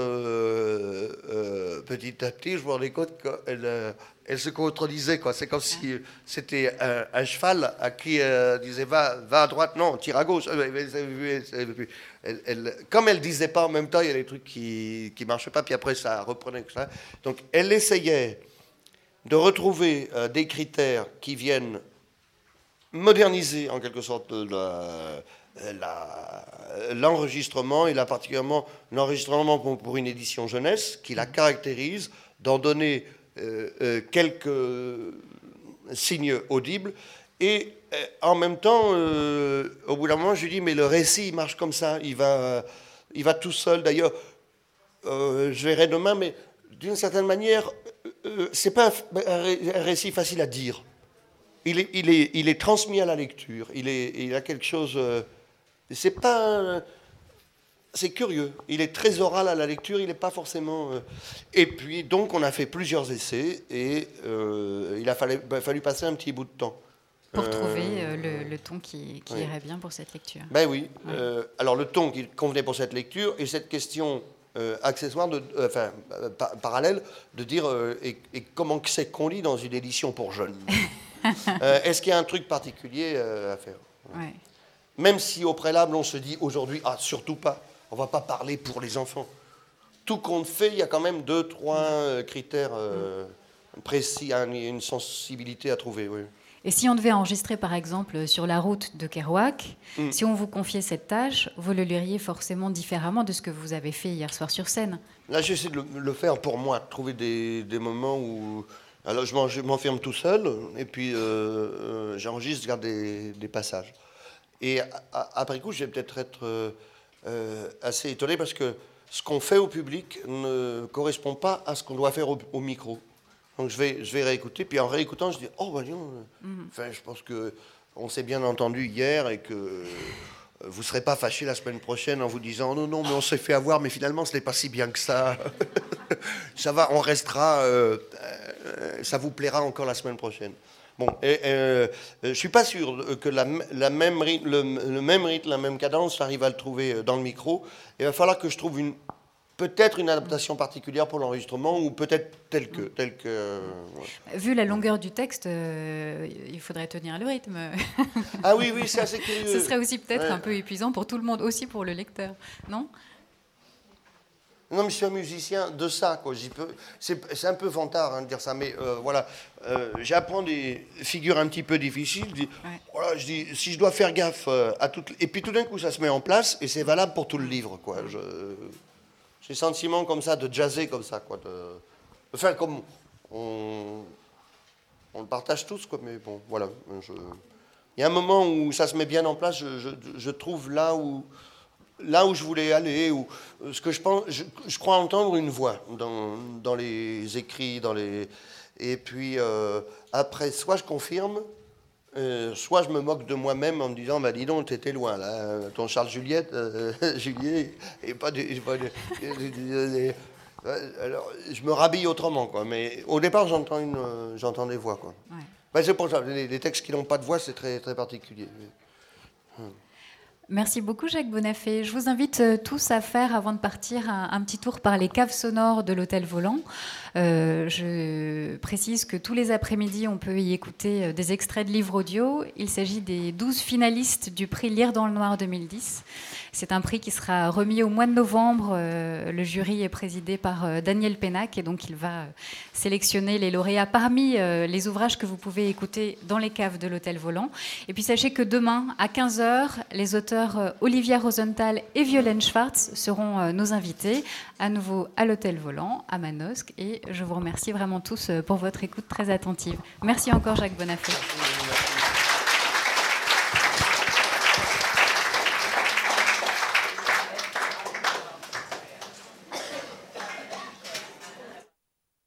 B: euh, petit à petit, je me rendais compte qu'elle euh, elle se contredisait, quoi. C'est comme si c'était un, un cheval à qui euh, disait va, va à droite, non, tire à gauche. Elle, elle, comme elle disait pas en même temps, il y a des trucs qui qui marchaient pas, puis après ça reprenait. Ça. Donc elle essayait de retrouver euh, des critères qui viennent moderniser en quelque sorte la, la, l'enregistrement, et là particulièrement l'enregistrement pour, pour une édition jeunesse, qui la caractérise, d'en donner Euh, euh, quelques signes audibles, et euh, en même temps, euh, au bout d'un moment, je lui dis, mais le récit, il marche comme ça, il va, il va tout seul. D'ailleurs, euh, je verrai demain, mais d'une certaine manière, euh, c'est pas un, un récit facile à dire. Il est, il est, il est transmis à la lecture. Il, est, il a quelque chose... Euh, c'est pas... Un, c'est curieux. Il est très oral à la lecture, il n'est pas forcément... Euh... Et puis, donc, on a fait plusieurs essais, et euh, il a fallu, bah, fallu passer un petit bout de temps.
A: Pour euh... trouver euh, le, le ton qui, qui oui. irait bien pour cette lecture.
B: Ben oui. Ouais. Euh, alors, le ton qui convenait pour cette lecture, et cette question euh, accessoire, de, euh, enfin, euh, pa- parallèle, de dire, euh, et, et comment c'est qu'on lit dans une édition pour jeunes euh, Est-ce qu'il y a un truc particulier euh, à faire ouais. Même si, au préalable, on se dit, aujourd'hui, ah, surtout pas. On ne va pas parler pour les enfants. Tout compte fait, il y a quand même deux, trois euh, critères euh, précis, hein, une sensibilité à trouver. Oui.
A: Et si on devait enregistrer, par exemple, sur la route de Kerouac, mm. si on vous confiait cette tâche, vous le liriez forcément différemment de ce que vous avez fait hier soir sur scène.
B: Là, j'essaie de le, le faire pour moi, de trouver des, des moments où... Alors, je, je m'enferme tout seul, et puis euh, euh, j'enregistre, je garde des, des passages. Et a, a, après coup, je vais peut-être être... Euh, Euh, assez étonné parce que ce qu'on fait au public ne correspond pas à ce qu'on doit faire au, au micro. Donc je vais, je vais réécouter, puis en réécoutant, je dis « Oh, ben non, mm-hmm. enfin, je pense qu'on s'est bien entendu hier et que vous ne serez pas fâchés la semaine prochaine en vous disant « Non, non, mais on s'est fait avoir, mais finalement, ce n'est pas si bien que ça. Ça va, on restera, euh, euh, ça vous plaira encore la semaine prochaine. » Bon, et, euh, je ne suis pas sûr que la, la même rythme, le, le même rythme, la même cadence, j'arrive à le trouver dans le micro. Il va falloir que je trouve une, peut-être une adaptation particulière pour l'enregistrement, ou peut-être tel que... Tel que euh,
A: ouais. Vu la longueur du texte, euh, il faudrait tenir le rythme.
B: Ah oui, oui, c'est assez curieux.
A: Ce serait aussi peut-être
B: ouais.
A: un peu épuisant pour tout le monde, aussi pour le lecteur, non ?
B: Non, mais je suis un musicien de ça, quoi. J'y peux... c'est, c'est un peu vantard hein, de dire ça, mais euh, voilà. Euh, j'apprends des figures un petit peu difficiles. Je dis, ouais. voilà, je dis, si je dois faire gaffe euh, à tout... Et puis tout d'un coup, ça se met en place, et c'est valable pour tout le livre, quoi. Je... J'ai le sentiment comme ça, de jazzer comme ça, quoi. De... Enfin, comme on... on le partage tous, quoi, mais bon, voilà. Je... Il y a un moment où ça se met bien en place, je, je, je trouve là où... Là où je voulais aller, ou ce que je pense, je, je crois entendre une voix dans, dans les écrits, dans les, et puis euh, après, soit je confirme, euh, soit je me moque de moi-même en me disant, bah dis donc, t'étais loin là, ton Charles Juliette, euh, Juliet, et pas des, pas des, des, des, des, alors je me rhabille autrement, quoi. Mais au départ, j'entends une, euh, j'entends des voix, quoi. Ouais. Ben, c'est pour ça, les, les textes qui n'ont pas de voix, c'est très, très particulier. Hum.
A: Merci beaucoup Jacques Bonafé. Je vous invite tous à faire, avant de partir, un, un petit tour par les caves sonores de l'Hôtel Volant. Euh, je précise que tous les après-midi, on peut y écouter des extraits de livres audio. Il s'agit des douze finalistes du prix Lire dans le Noir deux mille dix. C'est un prix qui sera remis au mois de novembre. Euh, le jury est présidé par euh, Daniel Pénac et donc il va sélectionner les lauréats parmi euh, les ouvrages que vous pouvez écouter dans les caves de l'Hôtel Volant. Et puis sachez que demain, à quinze heures, les auteurs euh, Olivia Rosenthal et Violaine Schwartz seront euh, nos invités, à nouveau à l'Hôtel Volant, à Manosque. Et je vous remercie vraiment tous pour votre écoute très attentive. Merci encore Jacques Bonafé.